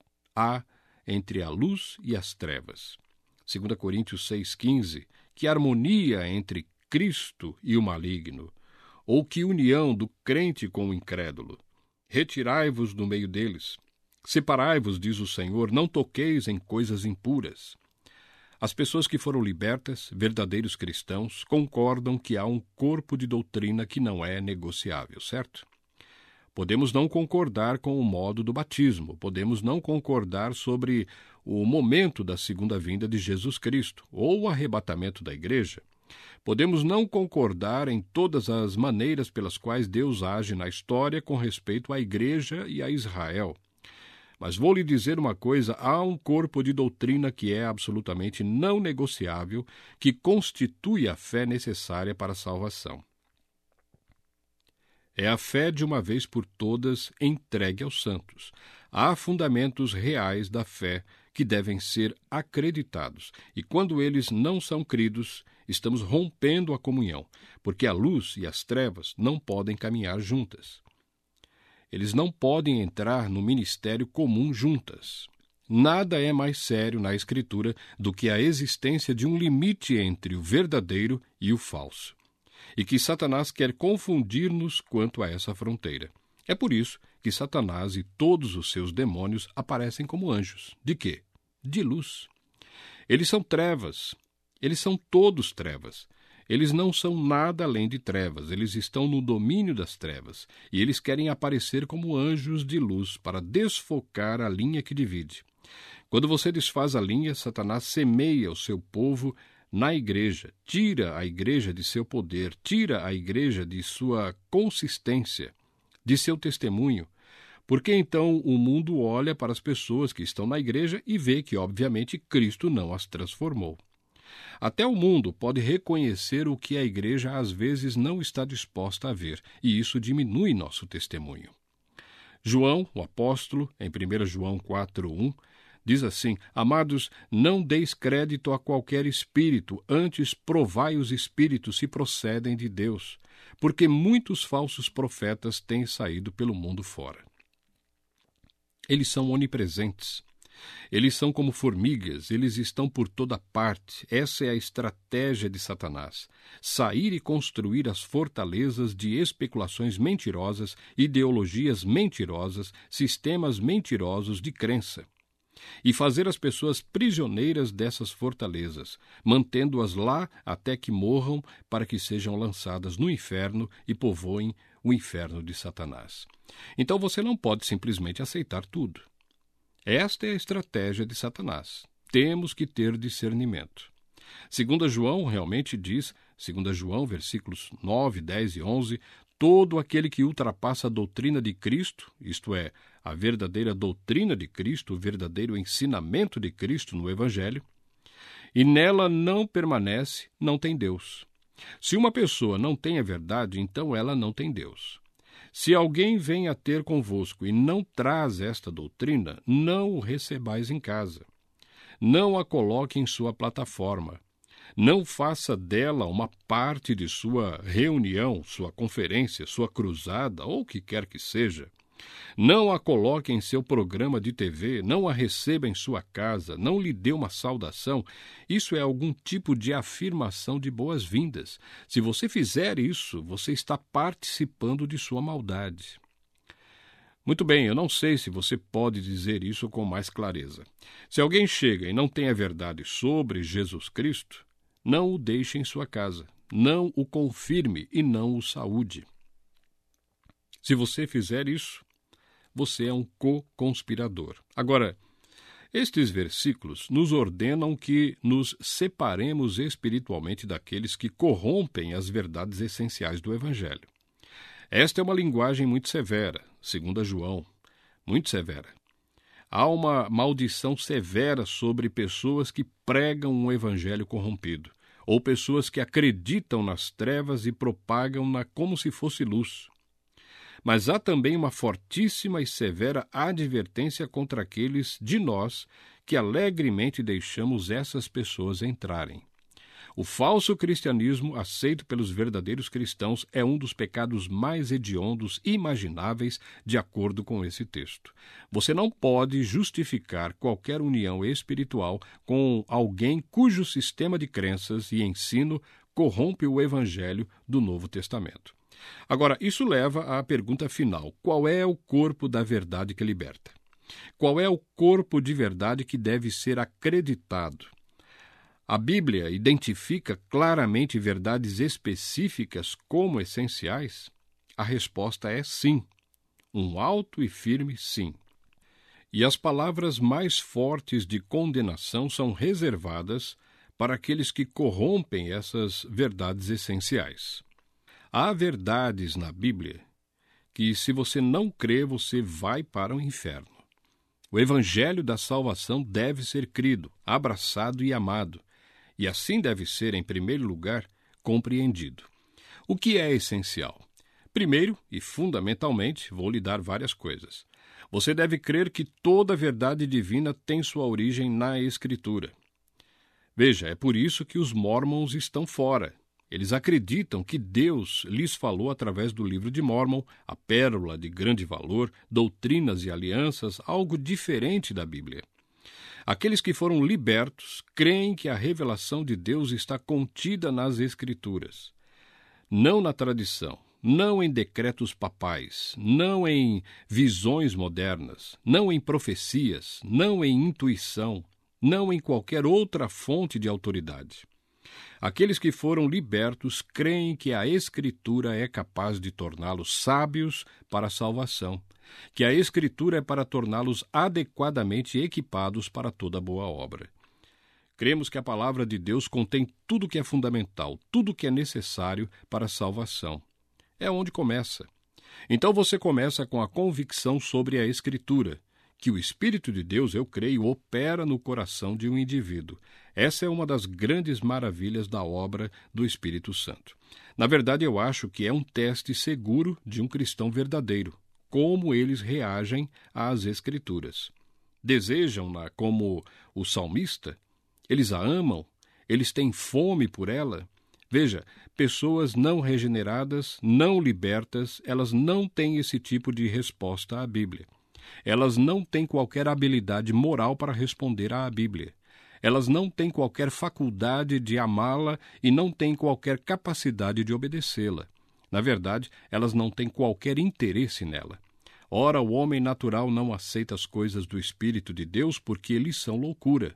há entre a luz e as trevas. 2 Coríntios 6,15, que harmonia entre Cristo e o maligno, ou que união do crente com o incrédulo. Retirai-vos do meio deles. Separai-vos, diz o Senhor, não toqueis em coisas impuras. As pessoas que foram libertas, verdadeiros cristãos, concordam que há um corpo de doutrina que não é negociável, certo? Podemos não concordar com o modo do batismo, podemos não concordar sobre o momento da segunda vinda de Jesus Cristo ou o arrebatamento da igreja. Podemos não concordar em todas as maneiras pelas quais Deus age na história com respeito à igreja e a Israel. Mas vou lhe dizer uma coisa, há um corpo de doutrina que é absolutamente não negociável, que constitui a fé necessária para a salvação. É a fé de uma vez por todas entregue aos santos. Há fundamentos reais da fé que devem ser acreditados, e quando eles não são cridos, estamos rompendo a comunhão, porque a luz e as trevas não podem caminhar juntas. Eles não podem entrar no ministério comum juntas. Nada é mais sério na Escritura do que a existência de um limite entre o verdadeiro e o falso, e que Satanás quer confundir-nos quanto a essa fronteira. É por isso que Satanás e todos os seus demônios aparecem como anjos. De quê? De luz. Eles são trevas. Eles são todos trevas. Eles não são nada além de trevas. Eles estão no domínio das trevas. E eles querem aparecer como anjos de luz para desfocar a linha que divide. Quando você desfaz a linha, Satanás semeia o seu povo na igreja, tira a igreja de seu poder, tira a igreja de sua consistência, de seu testemunho, porque então o mundo olha para as pessoas que estão na igreja e vê que, obviamente, Cristo não as transformou. Até o mundo pode reconhecer o que a igreja às vezes não está disposta a ver, e isso diminui nosso testemunho. João, o apóstolo, em 1 João 4:1, diz assim: Amados, não deis crédito a qualquer espírito, antes provai os espíritos se procedem de Deus, porque muitos falsos profetas têm saído pelo mundo fora. Eles são onipresentes. Eles são como formigas, eles estão por toda parte. Essa é a estratégia de Satanás: sair e construir as fortalezas de especulações mentirosas, ideologias mentirosas, sistemas mentirosos de crença, e fazer as pessoas prisioneiras dessas fortalezas, mantendo-as lá até que morram, para que sejam lançadas no inferno e povoem o inferno de Satanás. Então você não pode simplesmente aceitar tudo. Esta é a estratégia de Satanás. Temos que ter discernimento. 2 João realmente diz, 2 João, versículos 9, 10 e 11, todo aquele que ultrapassa a doutrina de Cristo, isto é, a verdadeira doutrina de Cristo, o verdadeiro ensinamento de Cristo no Evangelho, e nela não permanece, não tem Deus. Se uma pessoa não tem a verdade, então ela não tem Deus. Se alguém vem a ter convosco e não traz esta doutrina, não o recebais em casa. Não a coloque em sua plataforma. Não faça dela uma parte de sua reunião, sua conferência, sua cruzada, ou o que quer que seja. Não a coloque em seu programa de TV, não a receba em sua casa, não lhe dê uma saudação. Isso é algum tipo de afirmação de boas-vindas. Se você fizer isso, você está participando de sua maldade. Muito bem, eu não sei se você pode dizer isso com mais clareza. Se alguém chega e não tem a verdade sobre Jesus Cristo, não o deixe em sua casa, não o confirme e não o saúde. Se você fizer isso, você é um co-conspirador. Agora, estes versículos nos ordenam que nos separemos espiritualmente daqueles que corrompem as verdades essenciais do Evangelho. Esta é uma linguagem muito severa, 2 João, muito severa. Há uma maldição severa sobre pessoas que pregam um evangelho corrompido, ou pessoas que acreditam nas trevas e propagam-na como se fosse luz. Mas há também uma fortíssima e severa advertência contra aqueles de nós que alegremente deixamos essas pessoas entrarem. O falso cristianismo, aceito pelos verdadeiros cristãos, é um dos pecados mais hediondos imagináveis, de acordo com esse texto. Você não pode justificar qualquer união espiritual com alguém cujo sistema de crenças e ensino corrompe o evangelho do Novo Testamento. Agora, isso leva à pergunta final: qual é o corpo da verdade que liberta? Qual é o corpo de verdade que deve ser acreditado? A Bíblia identifica claramente verdades específicas como essenciais? A resposta é sim. Um alto e firme sim. E as palavras mais fortes de condenação são reservadas para aqueles que corrompem essas verdades essenciais. Há verdades na Bíblia que, se você não crê, você vai para o inferno. O Evangelho da salvação deve ser crido, abraçado e amado. E assim deve ser, em primeiro lugar, compreendido. O que é essencial? Primeiro, e fundamentalmente, vou lhe dar várias coisas. Você deve crer que toda a verdade divina tem sua origem na Escritura. Veja, é por isso que os Mormons estão fora. Eles acreditam que Deus lhes falou através do livro de Mórmon, a pérola de grande valor, doutrinas e alianças, algo diferente da Bíblia. Aqueles que foram libertos creem que a revelação de Deus está contida nas Escrituras, não na tradição, não em decretos papais, não em visões modernas, não em profecias, não em intuição, não em qualquer outra fonte de autoridade. Aqueles que foram libertos creem que a Escritura é capaz de torná-los sábios para a salvação, que a Escritura é para torná-los adequadamente equipados para toda boa obra. Cremos que a palavra de Deus contém tudo que é fundamental, tudo que é necessário para a salvação. É onde começa. Então você começa com a convicção sobre a Escritura, que o Espírito de Deus, eu creio, opera no coração de um indivíduo. Essa é uma das grandes maravilhas da obra do Espírito Santo. Na verdade, eu acho que é um teste seguro de um cristão verdadeiro, como eles reagem às Escrituras. Desejam-na como o salmista? Eles a amam? Eles têm fome por ela? Veja, pessoas não regeneradas, não libertas, elas não têm esse tipo de resposta à Bíblia. Elas não têm qualquer habilidade moral para responder à Bíblia. Elas não têm qualquer faculdade de amá-la e não têm qualquer capacidade de obedecê-la. Na verdade, elas não têm qualquer interesse nela. Ora, o homem natural não aceita as coisas do Espírito de Deus porque eles são loucura.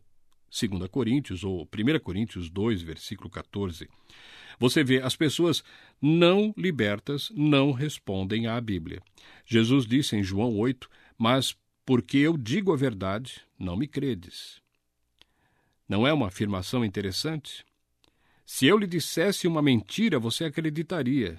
2 Coríntios, ou 1 Coríntios 2, versículo 14. Você vê, as pessoas não libertas não respondem à Bíblia. Jesus disse em João 8, mas porque eu digo a verdade, não me credes. Não é uma afirmação interessante? Se eu lhe dissesse uma mentira, você acreditaria,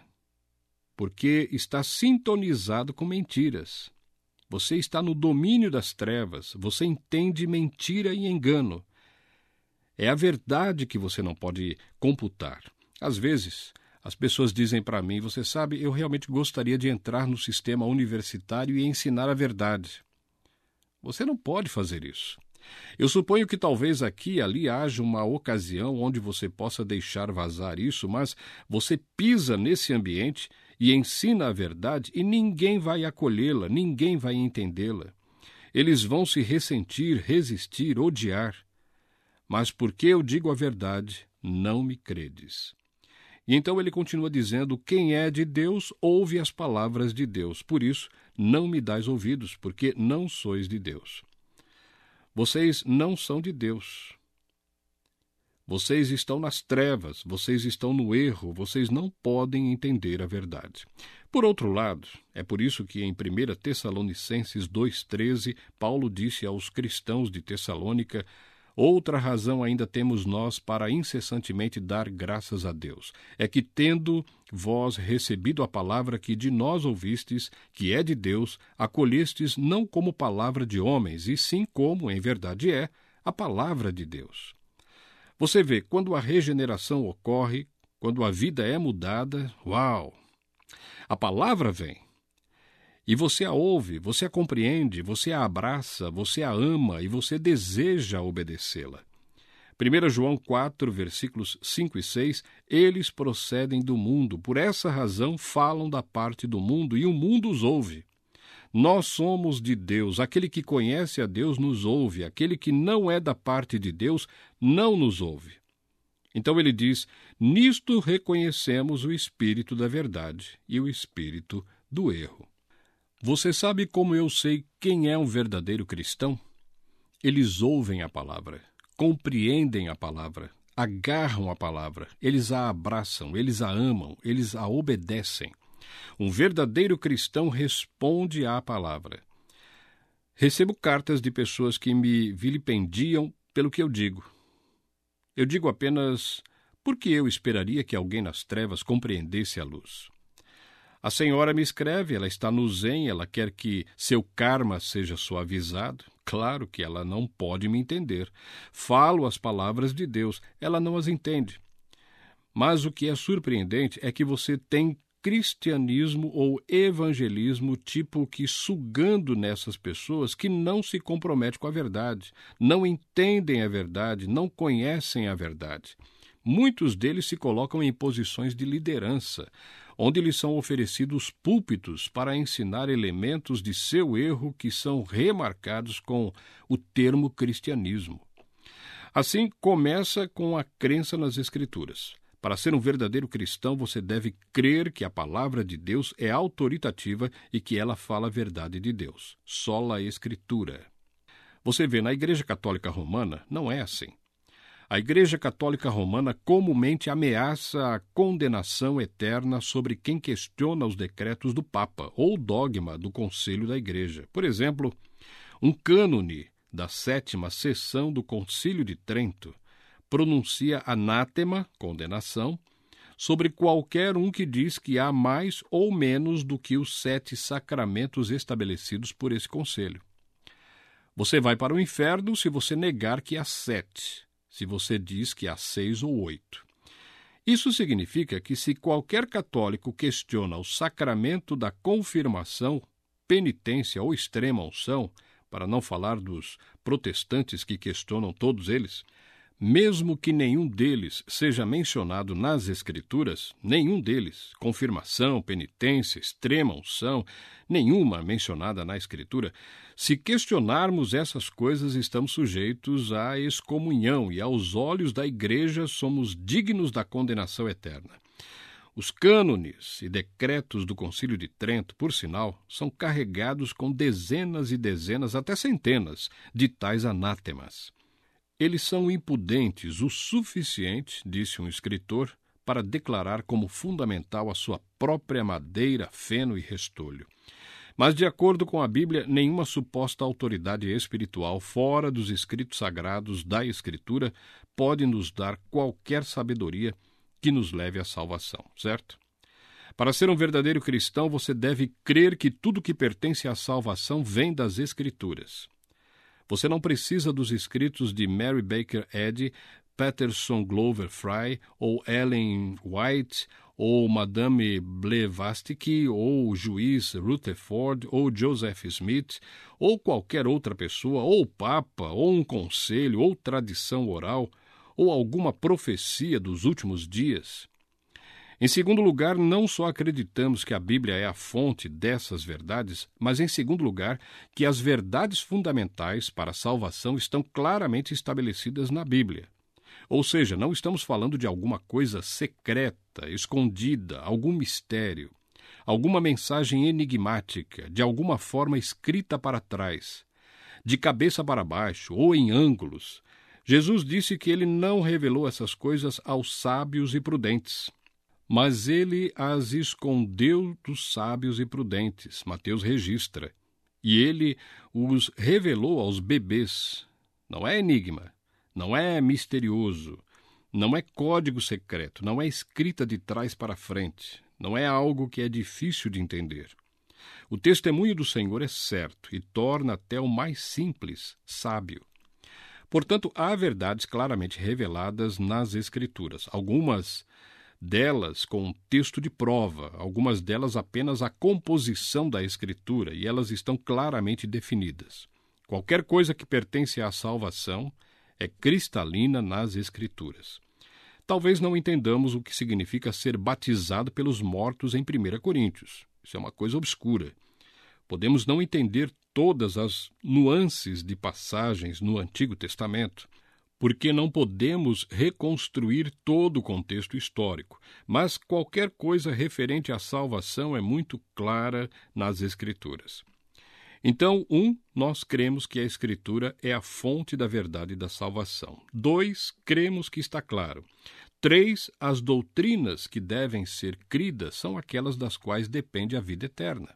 porque está sintonizado com mentiras. Você está no domínio das trevas, você entende mentira e engano. É a verdade que você não pode computar. Às vezes, as pessoas dizem para mim, você sabe, eu realmente gostaria de entrar no sistema universitário e ensinar a verdade. Você não pode fazer isso. Eu suponho que talvez aqui e ali haja uma ocasião onde você possa deixar vazar isso, mas você pisa nesse ambiente e ensina a verdade e ninguém vai acolhê-la, ninguém vai entendê-la. Eles vão se ressentir, resistir, odiar. Mas porque eu digo a verdade, não me credes. E então ele continua dizendo, quem é de Deus, ouve as palavras de Deus. Por isso, não me dais ouvidos, porque não sois de Deus. Vocês não são de Deus. Vocês estão nas trevas, vocês estão no erro, vocês não podem entender a verdade. Por outro lado, é por isso que em 1 Tessalonicenses 2,13, Paulo disse aos cristãos de Tessalônica, outra razão ainda temos nós para incessantemente dar graças a Deus. É que, tendo vós recebido a palavra que de nós ouvistes, que é de Deus, acolhestes não como palavra de homens, e sim como, em verdade é, a palavra de Deus. Você vê, quando a regeneração ocorre, quando a vida é mudada, uau! A palavra vem. E você a ouve, você a compreende, você a abraça, você a ama e você deseja obedecê-la. 1 João 4, versículos 5 e 6, eles procedem do mundo, por essa razão falam da parte do mundo e o mundo os ouve. Nós somos de Deus, aquele que conhece a Deus nos ouve, aquele que não é da parte de Deus não nos ouve. Então ele diz, nisto reconhecemos o espírito da verdade e o espírito do erro. Você sabe como eu sei quem é um verdadeiro cristão? Eles ouvem a palavra, compreendem a palavra, agarram a palavra, eles a abraçam, eles a amam, eles a obedecem. Um verdadeiro cristão responde à palavra. Recebo cartas de pessoas que me vilipendiam pelo que eu digo. Eu digo apenas porque eu esperaria que alguém nas trevas compreendesse a luz. A senhora me escreve, ela está no zen, ela quer que seu karma seja suavizado. Claro que ela não pode me entender. Falo as palavras de Deus, ela não as entende. Mas o que é surpreendente é que você tem cristianismo ou evangelismo tipo que sugando nessas pessoas que não se comprometem com a verdade, não entendem a verdade, não conhecem a verdade. Muitos deles se colocam em posições de liderança, onde lhes são oferecidos púlpitos para ensinar elementos de seu erro que são remarcados com o termo cristianismo. Assim, começa com a crença nas Escrituras. Para ser um verdadeiro cristão, você deve crer que a palavra de Deus é autoritativa e que ela fala a verdade de Deus. Sola Escritura. Você vê, na Igreja Católica Romana, não é assim. A Igreja Católica Romana comumente ameaça a condenação eterna sobre quem questiona os decretos do Papa ou o dogma do Conselho da Igreja. Por exemplo, um cânone da 7ª sessão do Concílio de Trento pronuncia anátema, condenação, sobre qualquer um que diz que há mais ou menos do que os 7 sacramentos estabelecidos por esse conselho. Você vai para o inferno se você negar que há 7, se você diz que há 6 ou 8. Isso significa que se qualquer católico questiona o sacramento da confirmação, penitência ou extrema-unção, para não falar dos protestantes que questionam todos eles, mesmo que nenhum deles seja mencionado nas Escrituras, nenhum deles, confirmação, penitência, extrema-unção, nenhuma mencionada na Escritura, se questionarmos essas coisas, estamos sujeitos à excomunhão e aos olhos da Igreja somos dignos da condenação eterna. Os cânones e decretos do Concílio de Trento, por sinal, são carregados com dezenas e dezenas, até centenas, de tais anátemas. Eles são impudentes o suficiente, disse um escritor, para declarar como fundamental a sua própria madeira, feno e restolho. Mas, de acordo com a Bíblia, nenhuma suposta autoridade espiritual fora dos escritos sagrados da Escritura pode nos dar qualquer sabedoria que nos leve à salvação, certo? Para ser um verdadeiro cristão, você deve crer que tudo que pertence à salvação vem das Escrituras. Você não precisa dos escritos de Mary Baker Eddy, Patterson Glover Fry, ou Ellen White, ou Madame Blavatsky, ou o juiz Rutherford, ou Joseph Smith, ou qualquer outra pessoa, ou o Papa, ou um conselho, ou tradição oral, ou alguma profecia dos últimos dias. Em segundo lugar, não só acreditamos que a Bíblia é a fonte dessas verdades, mas em segundo lugar, que as verdades fundamentais para a salvação estão claramente estabelecidas na Bíblia. Ou seja, não estamos falando de alguma coisa secreta, escondida, algum mistério, alguma mensagem enigmática, de alguma forma escrita para trás, de cabeça para baixo ou em ângulos. Jesus disse que ele não revelou essas coisas aos sábios e prudentes, mas ele as escondeu dos sábios e prudentes. Mateus registra. E ele os revelou aos bebês. Não é enigma, não é misterioso, não é código secreto, não é escrita de trás para frente, não é algo que é difícil de entender. O testemunho do Senhor é certo e torna até o mais simples sábio. Portanto, há verdades claramente reveladas nas Escrituras, algumas delas com um texto de prova, algumas delas apenas a composição da Escritura, e elas estão claramente definidas. Qualquer coisa que pertence à salvação é cristalina nas Escrituras. Talvez não entendamos o que significa ser batizado pelos mortos em 1 Coríntios. Isso é uma coisa obscura. Podemos não entender todas as nuances de passagens no Antigo Testamento, porque não podemos reconstruir todo o contexto histórico, mas qualquer coisa referente à salvação é muito clara nas Escrituras. Então, 1, nós cremos que a Escritura é a fonte da verdade e da salvação. 2, cremos que está claro. 3, as doutrinas que devem ser cridas são aquelas das quais depende a vida eterna.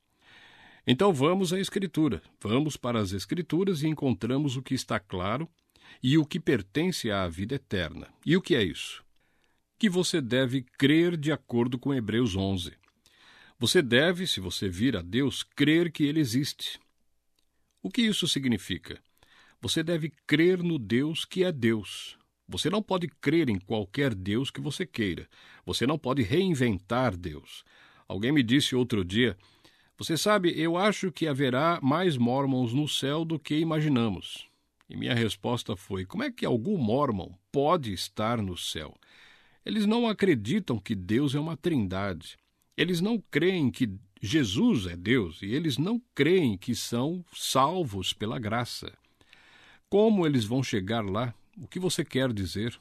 Então vamos à Escritura, vamos para as Escrituras e encontramos o que está claro e o que pertence à vida eterna. E o que é isso? Que você deve crer de acordo com Hebreus 11. Você deve, se você vir a Deus, crer que Ele existe. O que isso significa? Você deve crer no Deus que é Deus. Você não pode crer em qualquer Deus que você queira. Você não pode reinventar Deus. Alguém me disse outro dia, você sabe, eu acho que haverá mais Mormons no céu do que imaginamos. E minha resposta foi, como é que algum Mormon pode estar no céu? Eles não acreditam que Deus é uma trindade. Eles não creem que Jesus é Deus e eles não creem que são salvos pela graça. Como eles vão chegar lá? O que você quer dizer?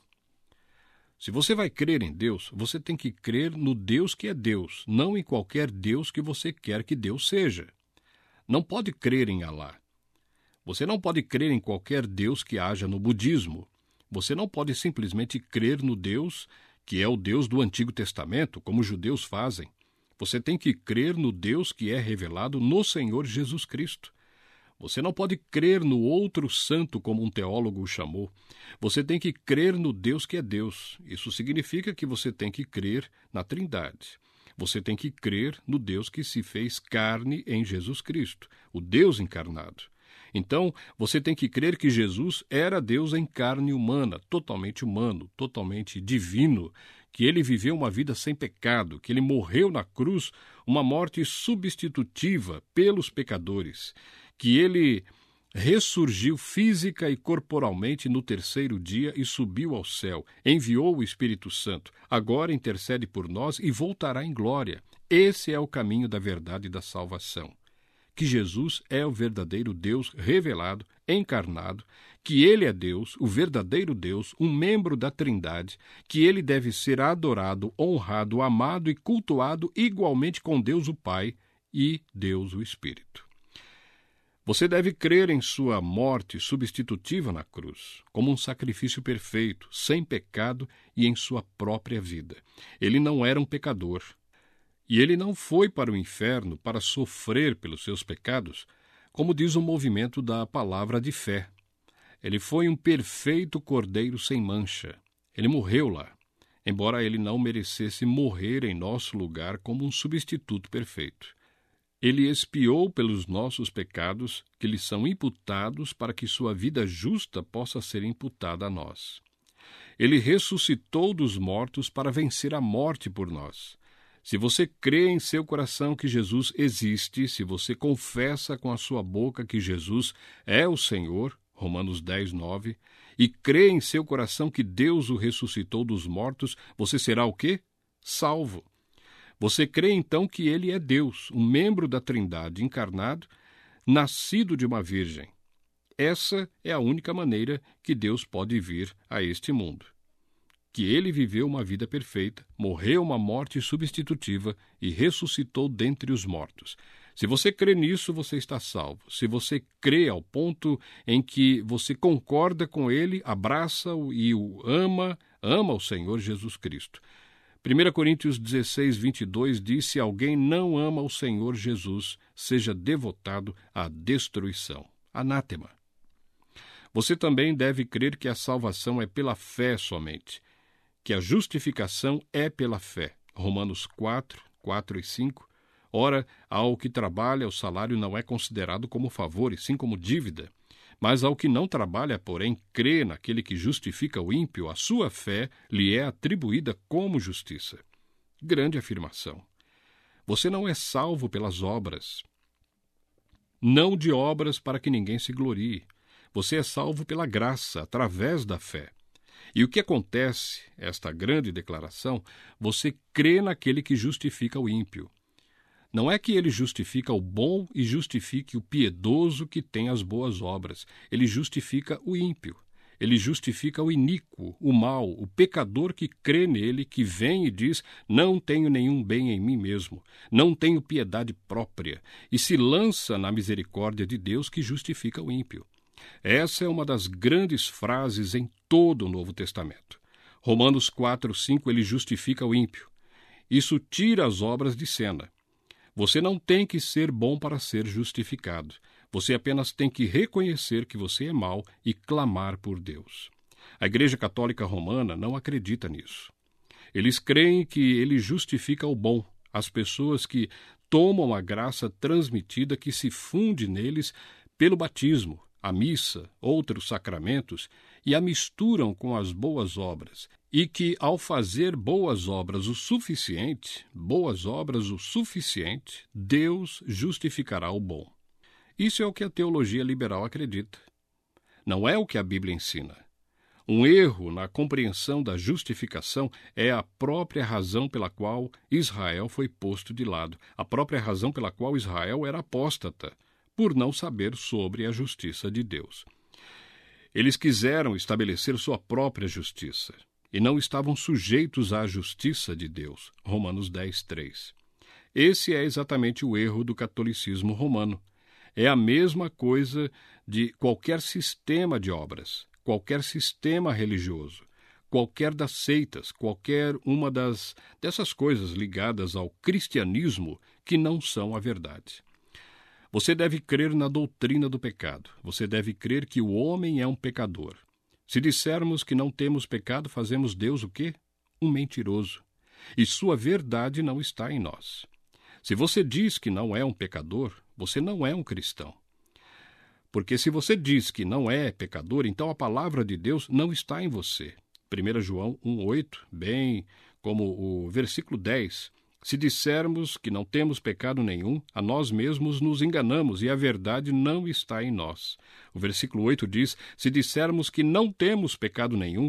Se você vai crer em Deus, você tem que crer no Deus que é Deus, não em qualquer Deus que você quer que Deus seja. Não pode crer em Alá. Você não pode crer em qualquer Deus que haja no budismo. Você não pode simplesmente crer no Deus que é o Deus do Antigo Testamento, como os judeus fazem. Você tem que crer no Deus que é revelado no Senhor Jesus Cristo. Você não pode crer no outro santo, como um teólogo o chamou. Você tem que crer no Deus que é Deus. Isso significa que você tem que crer na Trindade. Você tem que crer no Deus que se fez carne em Jesus Cristo, o Deus encarnado. Então, você tem que crer que Jesus era Deus em carne humana, totalmente humano, totalmente divino, que ele viveu uma vida sem pecado, que ele morreu na cruz, uma morte substitutiva pelos pecadores, que ele ressurgiu física e corporalmente no terceiro dia e subiu ao céu, enviou o Espírito Santo, agora intercede por nós e voltará em glória. Esse é o caminho da verdade e da salvação. Que Jesus é o verdadeiro Deus revelado, encarnado, que ele é Deus, o verdadeiro Deus, um membro da Trindade, que ele deve ser adorado, honrado, amado e cultuado igualmente com Deus o Pai e Deus o Espírito. Você deve crer em sua morte substitutiva na cruz, como um sacrifício perfeito, sem pecado e em sua própria vida. Ele não era um pecador. E ele não foi para o inferno para sofrer pelos seus pecados, como diz o movimento da palavra de fé. Ele foi um perfeito cordeiro sem mancha. Ele morreu lá, embora ele não merecesse morrer em nosso lugar como um substituto perfeito. Ele expiou pelos nossos pecados, que lhe são imputados para que sua vida justa possa ser imputada a nós. Ele ressuscitou dos mortos para vencer a morte por nós. Se você crê em seu coração que Jesus existe, se você confessa com a sua boca que Jesus é o Senhor, Romanos 10, 9, e crê em seu coração que Deus o ressuscitou dos mortos, você será o quê? Salvo. Você crê então que ele é Deus, um membro da Trindade encarnado, nascido de uma virgem. Essa é a única maneira que Deus pode vir a este mundo. Que ele viveu uma vida perfeita, morreu uma morte substitutiva e ressuscitou dentre os mortos. Se você crê nisso, você está salvo. Se você crê ao ponto em que você concorda com ele, abraça-o e o ama o Senhor Jesus Cristo. 1 Coríntios 16, 22 diz, se alguém não ama o Senhor Jesus, seja devotado à destruição. Anátema. Você também deve crer que a salvação é pela fé somente, que a justificação é pela fé. Romanos 4, 4 e 5. Ora, ao que trabalha, o salário não é considerado como favor, e sim como dívida. Mas ao que não trabalha, porém, crê naquele que justifica o ímpio, a sua fé lhe é atribuída como justiça. Grande afirmação. Você não é salvo pelas obras. Não de obras para que ninguém se glorie. Você é salvo pela graça, através da fé. E o que acontece, esta grande declaração, você crê naquele que justifica o ímpio. Não é que ele justifica o bom e justifique o piedoso que tem as boas obras. Ele justifica o ímpio. Ele justifica o iníquo, o mau, o pecador que crê nele, que vem e diz, não tenho nenhum bem em mim mesmo, não tenho piedade própria, e se lança na misericórdia de Deus que justifica o ímpio. Essa é uma das grandes frases em todo o Novo Testamento. Romanos 4, 5, ele justifica o ímpio. Isso tira as obras de cena. Você não tem que ser bom para ser justificado. Você apenas tem que reconhecer que você é mau e clamar por Deus. A Igreja Católica Romana não acredita nisso. Eles creem que ele justifica o bom, as pessoas que tomam a graça transmitida que se funde neles pelo batismo, a missa, outros sacramentos, e a misturam com as boas obras, e que, ao fazer boas obras o suficiente, Deus justificará o bom. Isso é o que a teologia liberal acredita. Não é o que a Bíblia ensina. Um erro na compreensão da justificação é a própria razão pela qual Israel foi posto de lado, a própria razão pela qual Israel era apóstata, por não saber sobre a justiça de Deus. Eles quiseram estabelecer sua própria justiça e não estavam sujeitos à justiça de Deus. Romanos 10:3. Esse é exatamente o erro do catolicismo romano. É a mesma coisa de qualquer sistema de obras, qualquer sistema religioso, qualquer das seitas, qualquer uma dessas coisas ligadas ao cristianismo que não são a verdade. Você deve crer na doutrina do pecado. Você deve crer que o homem é um pecador. Se dissermos que não temos pecado, fazemos Deus o quê? Um mentiroso. E sua verdade não está em nós. Se você diz que não é um pecador, você não é um cristão. Porque se você diz que não é pecador, então a palavra de Deus não está em você. 1 João 1,8, bem como o versículo 10. Se dissermos que não temos pecado nenhum, a nós mesmos nos enganamos e a verdade não está em nós. O versículo 8 diz, se dissermos que não temos pecado nenhum,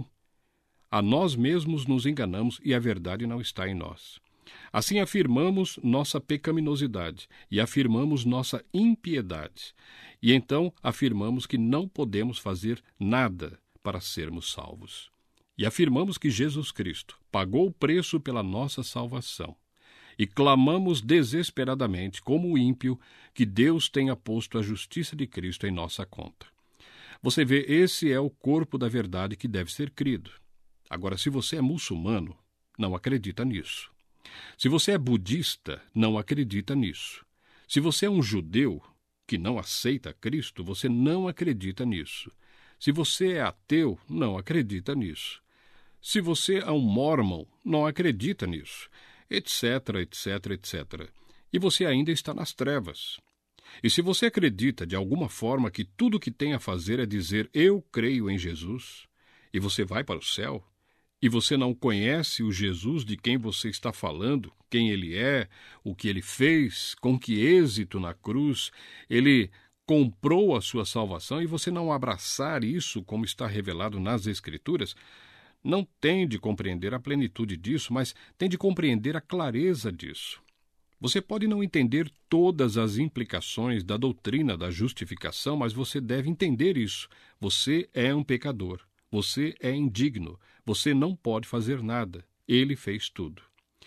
a nós mesmos nos enganamos e a verdade não está em nós. Assim afirmamos nossa pecaminosidade e afirmamos nossa impiedade. E então afirmamos que não podemos fazer nada para sermos salvos. E afirmamos que Jesus Cristo pagou o preço pela nossa salvação. E clamamos desesperadamente, como o ímpio, que Deus tenha posto a justiça de Cristo em nossa conta. Você vê, esse é o corpo da verdade que deve ser crido. Agora, se você é muçulmano, não acredita nisso. Se você é budista, não acredita nisso. Se você é um judeu que não aceita Cristo, você não acredita nisso. Se você é ateu, não acredita nisso. Se você é um mormon, não acredita nisso. Etc, etc, etc. E você ainda está nas trevas. E se você acredita de alguma forma que tudo o que tem a fazer é dizer eu creio em Jesus, e você vai para o céu, e você não conhece o Jesus de quem você está falando, quem ele é, o que ele fez, com que êxito na cruz, ele comprou a sua salvação, e você não abraçar isso como está revelado nas Escrituras, não tem de compreender a plenitude disso, mas tem de compreender a clareza disso. Você pode não entender todas as implicações da doutrina da justificação, mas você deve entender isso. Você é um pecador. Você é indigno. Você não pode fazer nada. Ele fez tudo.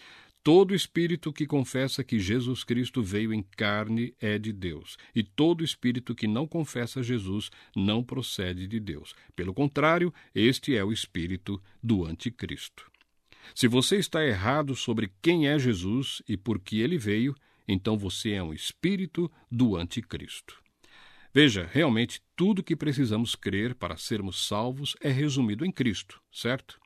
Todo espírito que confessa que Jesus Cristo veio em carne é de Deus, e todo espírito que não confessa Jesus não procede de Deus. Pelo contrário, este é o espírito do anticristo. Se você está errado sobre quem é Jesus e por que ele veio, então você é um espírito do anticristo. Veja, realmente tudo que precisamos crer para sermos salvos é resumido em Cristo, certo?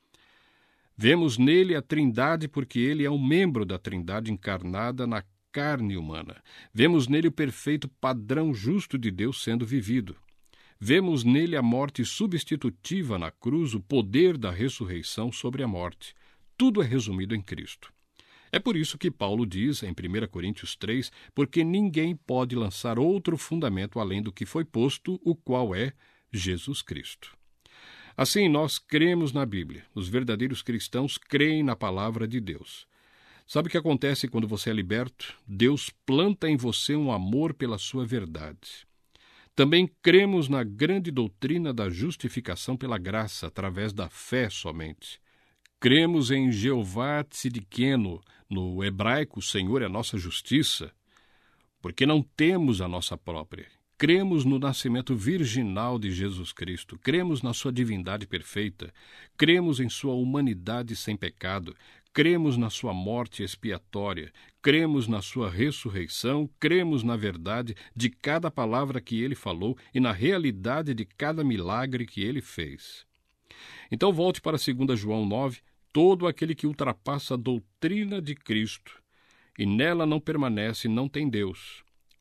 Vemos nele a Trindade porque ele é um membro da Trindade encarnada na carne humana. Vemos nele o perfeito padrão justo de Deus sendo vivido. Vemos nele a morte substitutiva na cruz, o poder da ressurreição sobre a morte. Tudo é resumido em Cristo. É por isso que Paulo diz em 1 Coríntios 3, porque ninguém pode lançar outro fundamento além do que foi posto, o qual é Jesus Cristo. Assim, nós cremos na Bíblia. Os verdadeiros cristãos creem na palavra de Deus. Sabe o que acontece quando você é liberto? Deus planta em você um amor pela sua verdade. Também cremos na grande doutrina da justificação pela graça, através da fé somente. Cremos em Jeová Tzidkenu, no hebraico, o Senhor é a nossa justiça, porque não temos a nossa própria. Cremos no nascimento virginal de Jesus Cristo, cremos na sua divindade perfeita, cremos em sua humanidade sem pecado, cremos na sua morte expiatória, cremos na sua ressurreição, cremos na verdade de cada palavra que ele falou e na realidade de cada milagre que ele fez. Então volte para 2 João 9, todo aquele que ultrapassa a doutrina de Cristo e nela não permanece não tem Deus.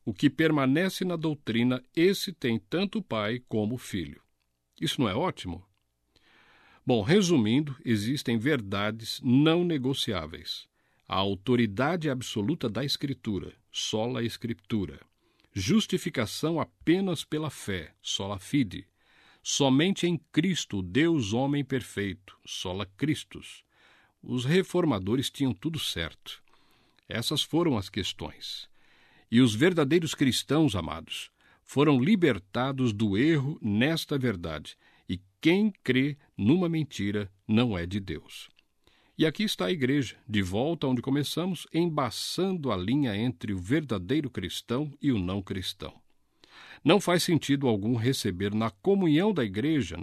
O que permanece na doutrina, esse tem tanto o pai como o filho. Isso não é ótimo? Bom, resumindo, existem verdades não negociáveis. A autoridade absoluta da Escritura, sola Escritura. Justificação apenas pela fé, sola fide. Somente em Cristo, Deus homem perfeito, sola Christus. Os reformadores tinham tudo certo. Essas foram as questões. E os verdadeiros cristãos, amados, foram libertados do erro nesta verdade. E quem crê numa mentira não é de Deus. E aqui está a igreja, de volta onde começamos, embaçando a linha entre o verdadeiro cristão e o não cristão. Não faz sentido algum receber na comunhão da igreja,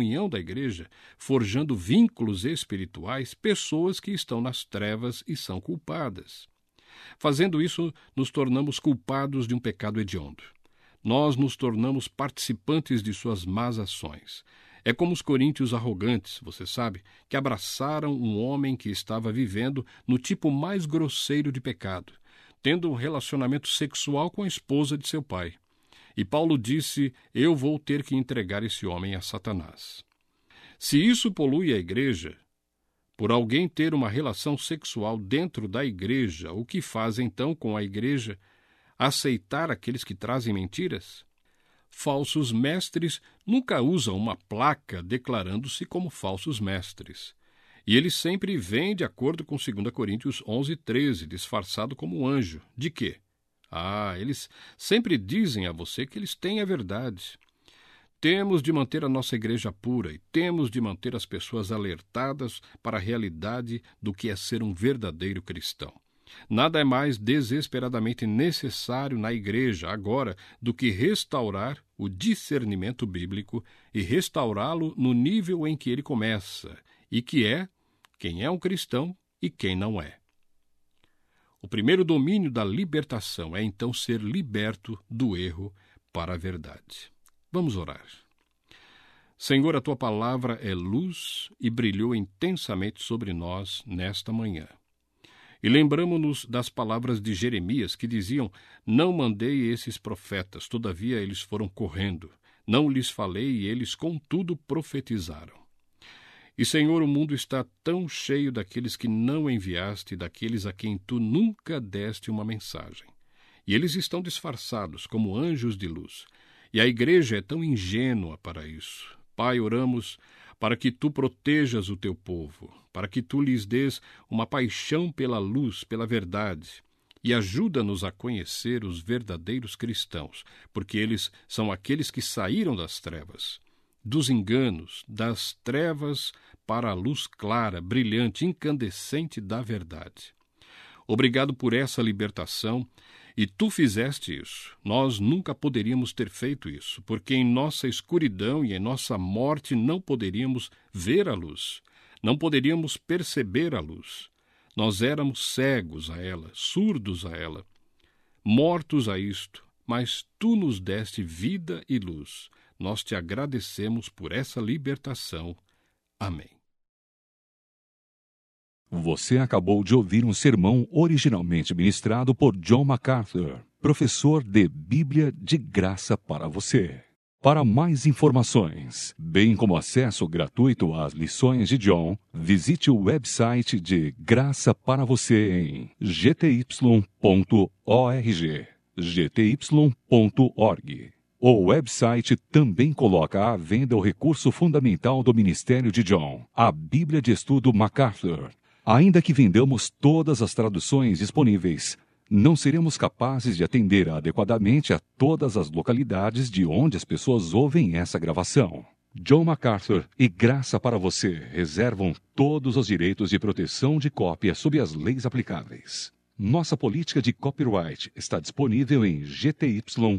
forjando vínculos espirituais, pessoas que estão nas trevas e são culpadas. Fazendo isso, nos tornamos culpados de um pecado hediondo. Nós nos tornamos participantes de suas más ações. É como os coríntios arrogantes, você sabe, que abraçaram um homem que estava vivendo no tipo mais grosseiro de pecado, tendo um relacionamento sexual com a esposa de seu pai. E Paulo disse, eu vou ter que entregar esse homem a Satanás. Se isso polui a igreja, por alguém ter uma relação sexual dentro da igreja, o que faz então com a igreja aceitar aqueles que trazem mentiras? Falsos mestres nunca usam uma placa declarando-se como falsos mestres. E eles sempre vêm de acordo com 2 Coríntios 11:13, disfarçado como anjo. De quê? Eles sempre dizem a você que eles têm a verdade. Temos de manter a nossa igreja pura e temos de manter as pessoas alertadas para a realidade do que é ser um verdadeiro cristão. Nada é mais desesperadamente necessário na igreja agora do que restaurar o discernimento bíblico e restaurá-lo no nível em que ele começa, e que é quem é um cristão e quem não é. O primeiro domínio da libertação é então ser liberto do erro para a verdade. Vamos orar. Senhor, a tua palavra é luz e brilhou intensamente sobre nós nesta manhã. E lembramo-nos das palavras de Jeremias que diziam, não mandei esses profetas, todavia eles foram correndo. Não lhes falei e eles contudo profetizaram. E, Senhor, o mundo está tão cheio daqueles que não enviaste, daqueles a quem tu nunca deste uma mensagem. E eles estão disfarçados como anjos de luz. E a igreja é tão ingênua para isso. Pai, oramos para que tu protejas o teu povo, para que tu lhes dês uma paixão pela luz, pela verdade, e ajuda-nos a conhecer os verdadeiros cristãos, porque eles são aqueles que saíram das trevas, dos enganos, das trevas para a luz clara, brilhante, incandescente da verdade. Obrigado por essa libertação, e tu fizeste isso. Nós nunca poderíamos ter feito isso, porque em nossa escuridão e em nossa morte não poderíamos ver a luz, não poderíamos perceber a luz. Nós éramos cegos a ela, surdos a ela, mortos a isto, mas tu nos deste vida e luz. Nós te agradecemos por essa libertação. Amém. Você acabou de ouvir um sermão originalmente ministrado por John MacArthur, professor de Bíblia de graça para você. Para mais informações, bem como acesso gratuito às lições de John, visite o website de Graça para Você em gty.org. gty.org. O website também coloca à venda o recurso fundamental do ministério de John, a Bíblia de Estudo MacArthur. Ainda que vendamos todas as traduções disponíveis, não seremos capazes de atender adequadamente a todas as localidades de onde as pessoas ouvem essa gravação. John MacArthur e Graça para Você reservam todos os direitos de proteção de cópia sob as leis aplicáveis. Nossa política de copyright está disponível em gty.org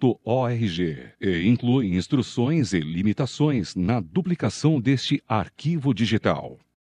e inclui instruções e limitações na duplicação deste arquivo digital.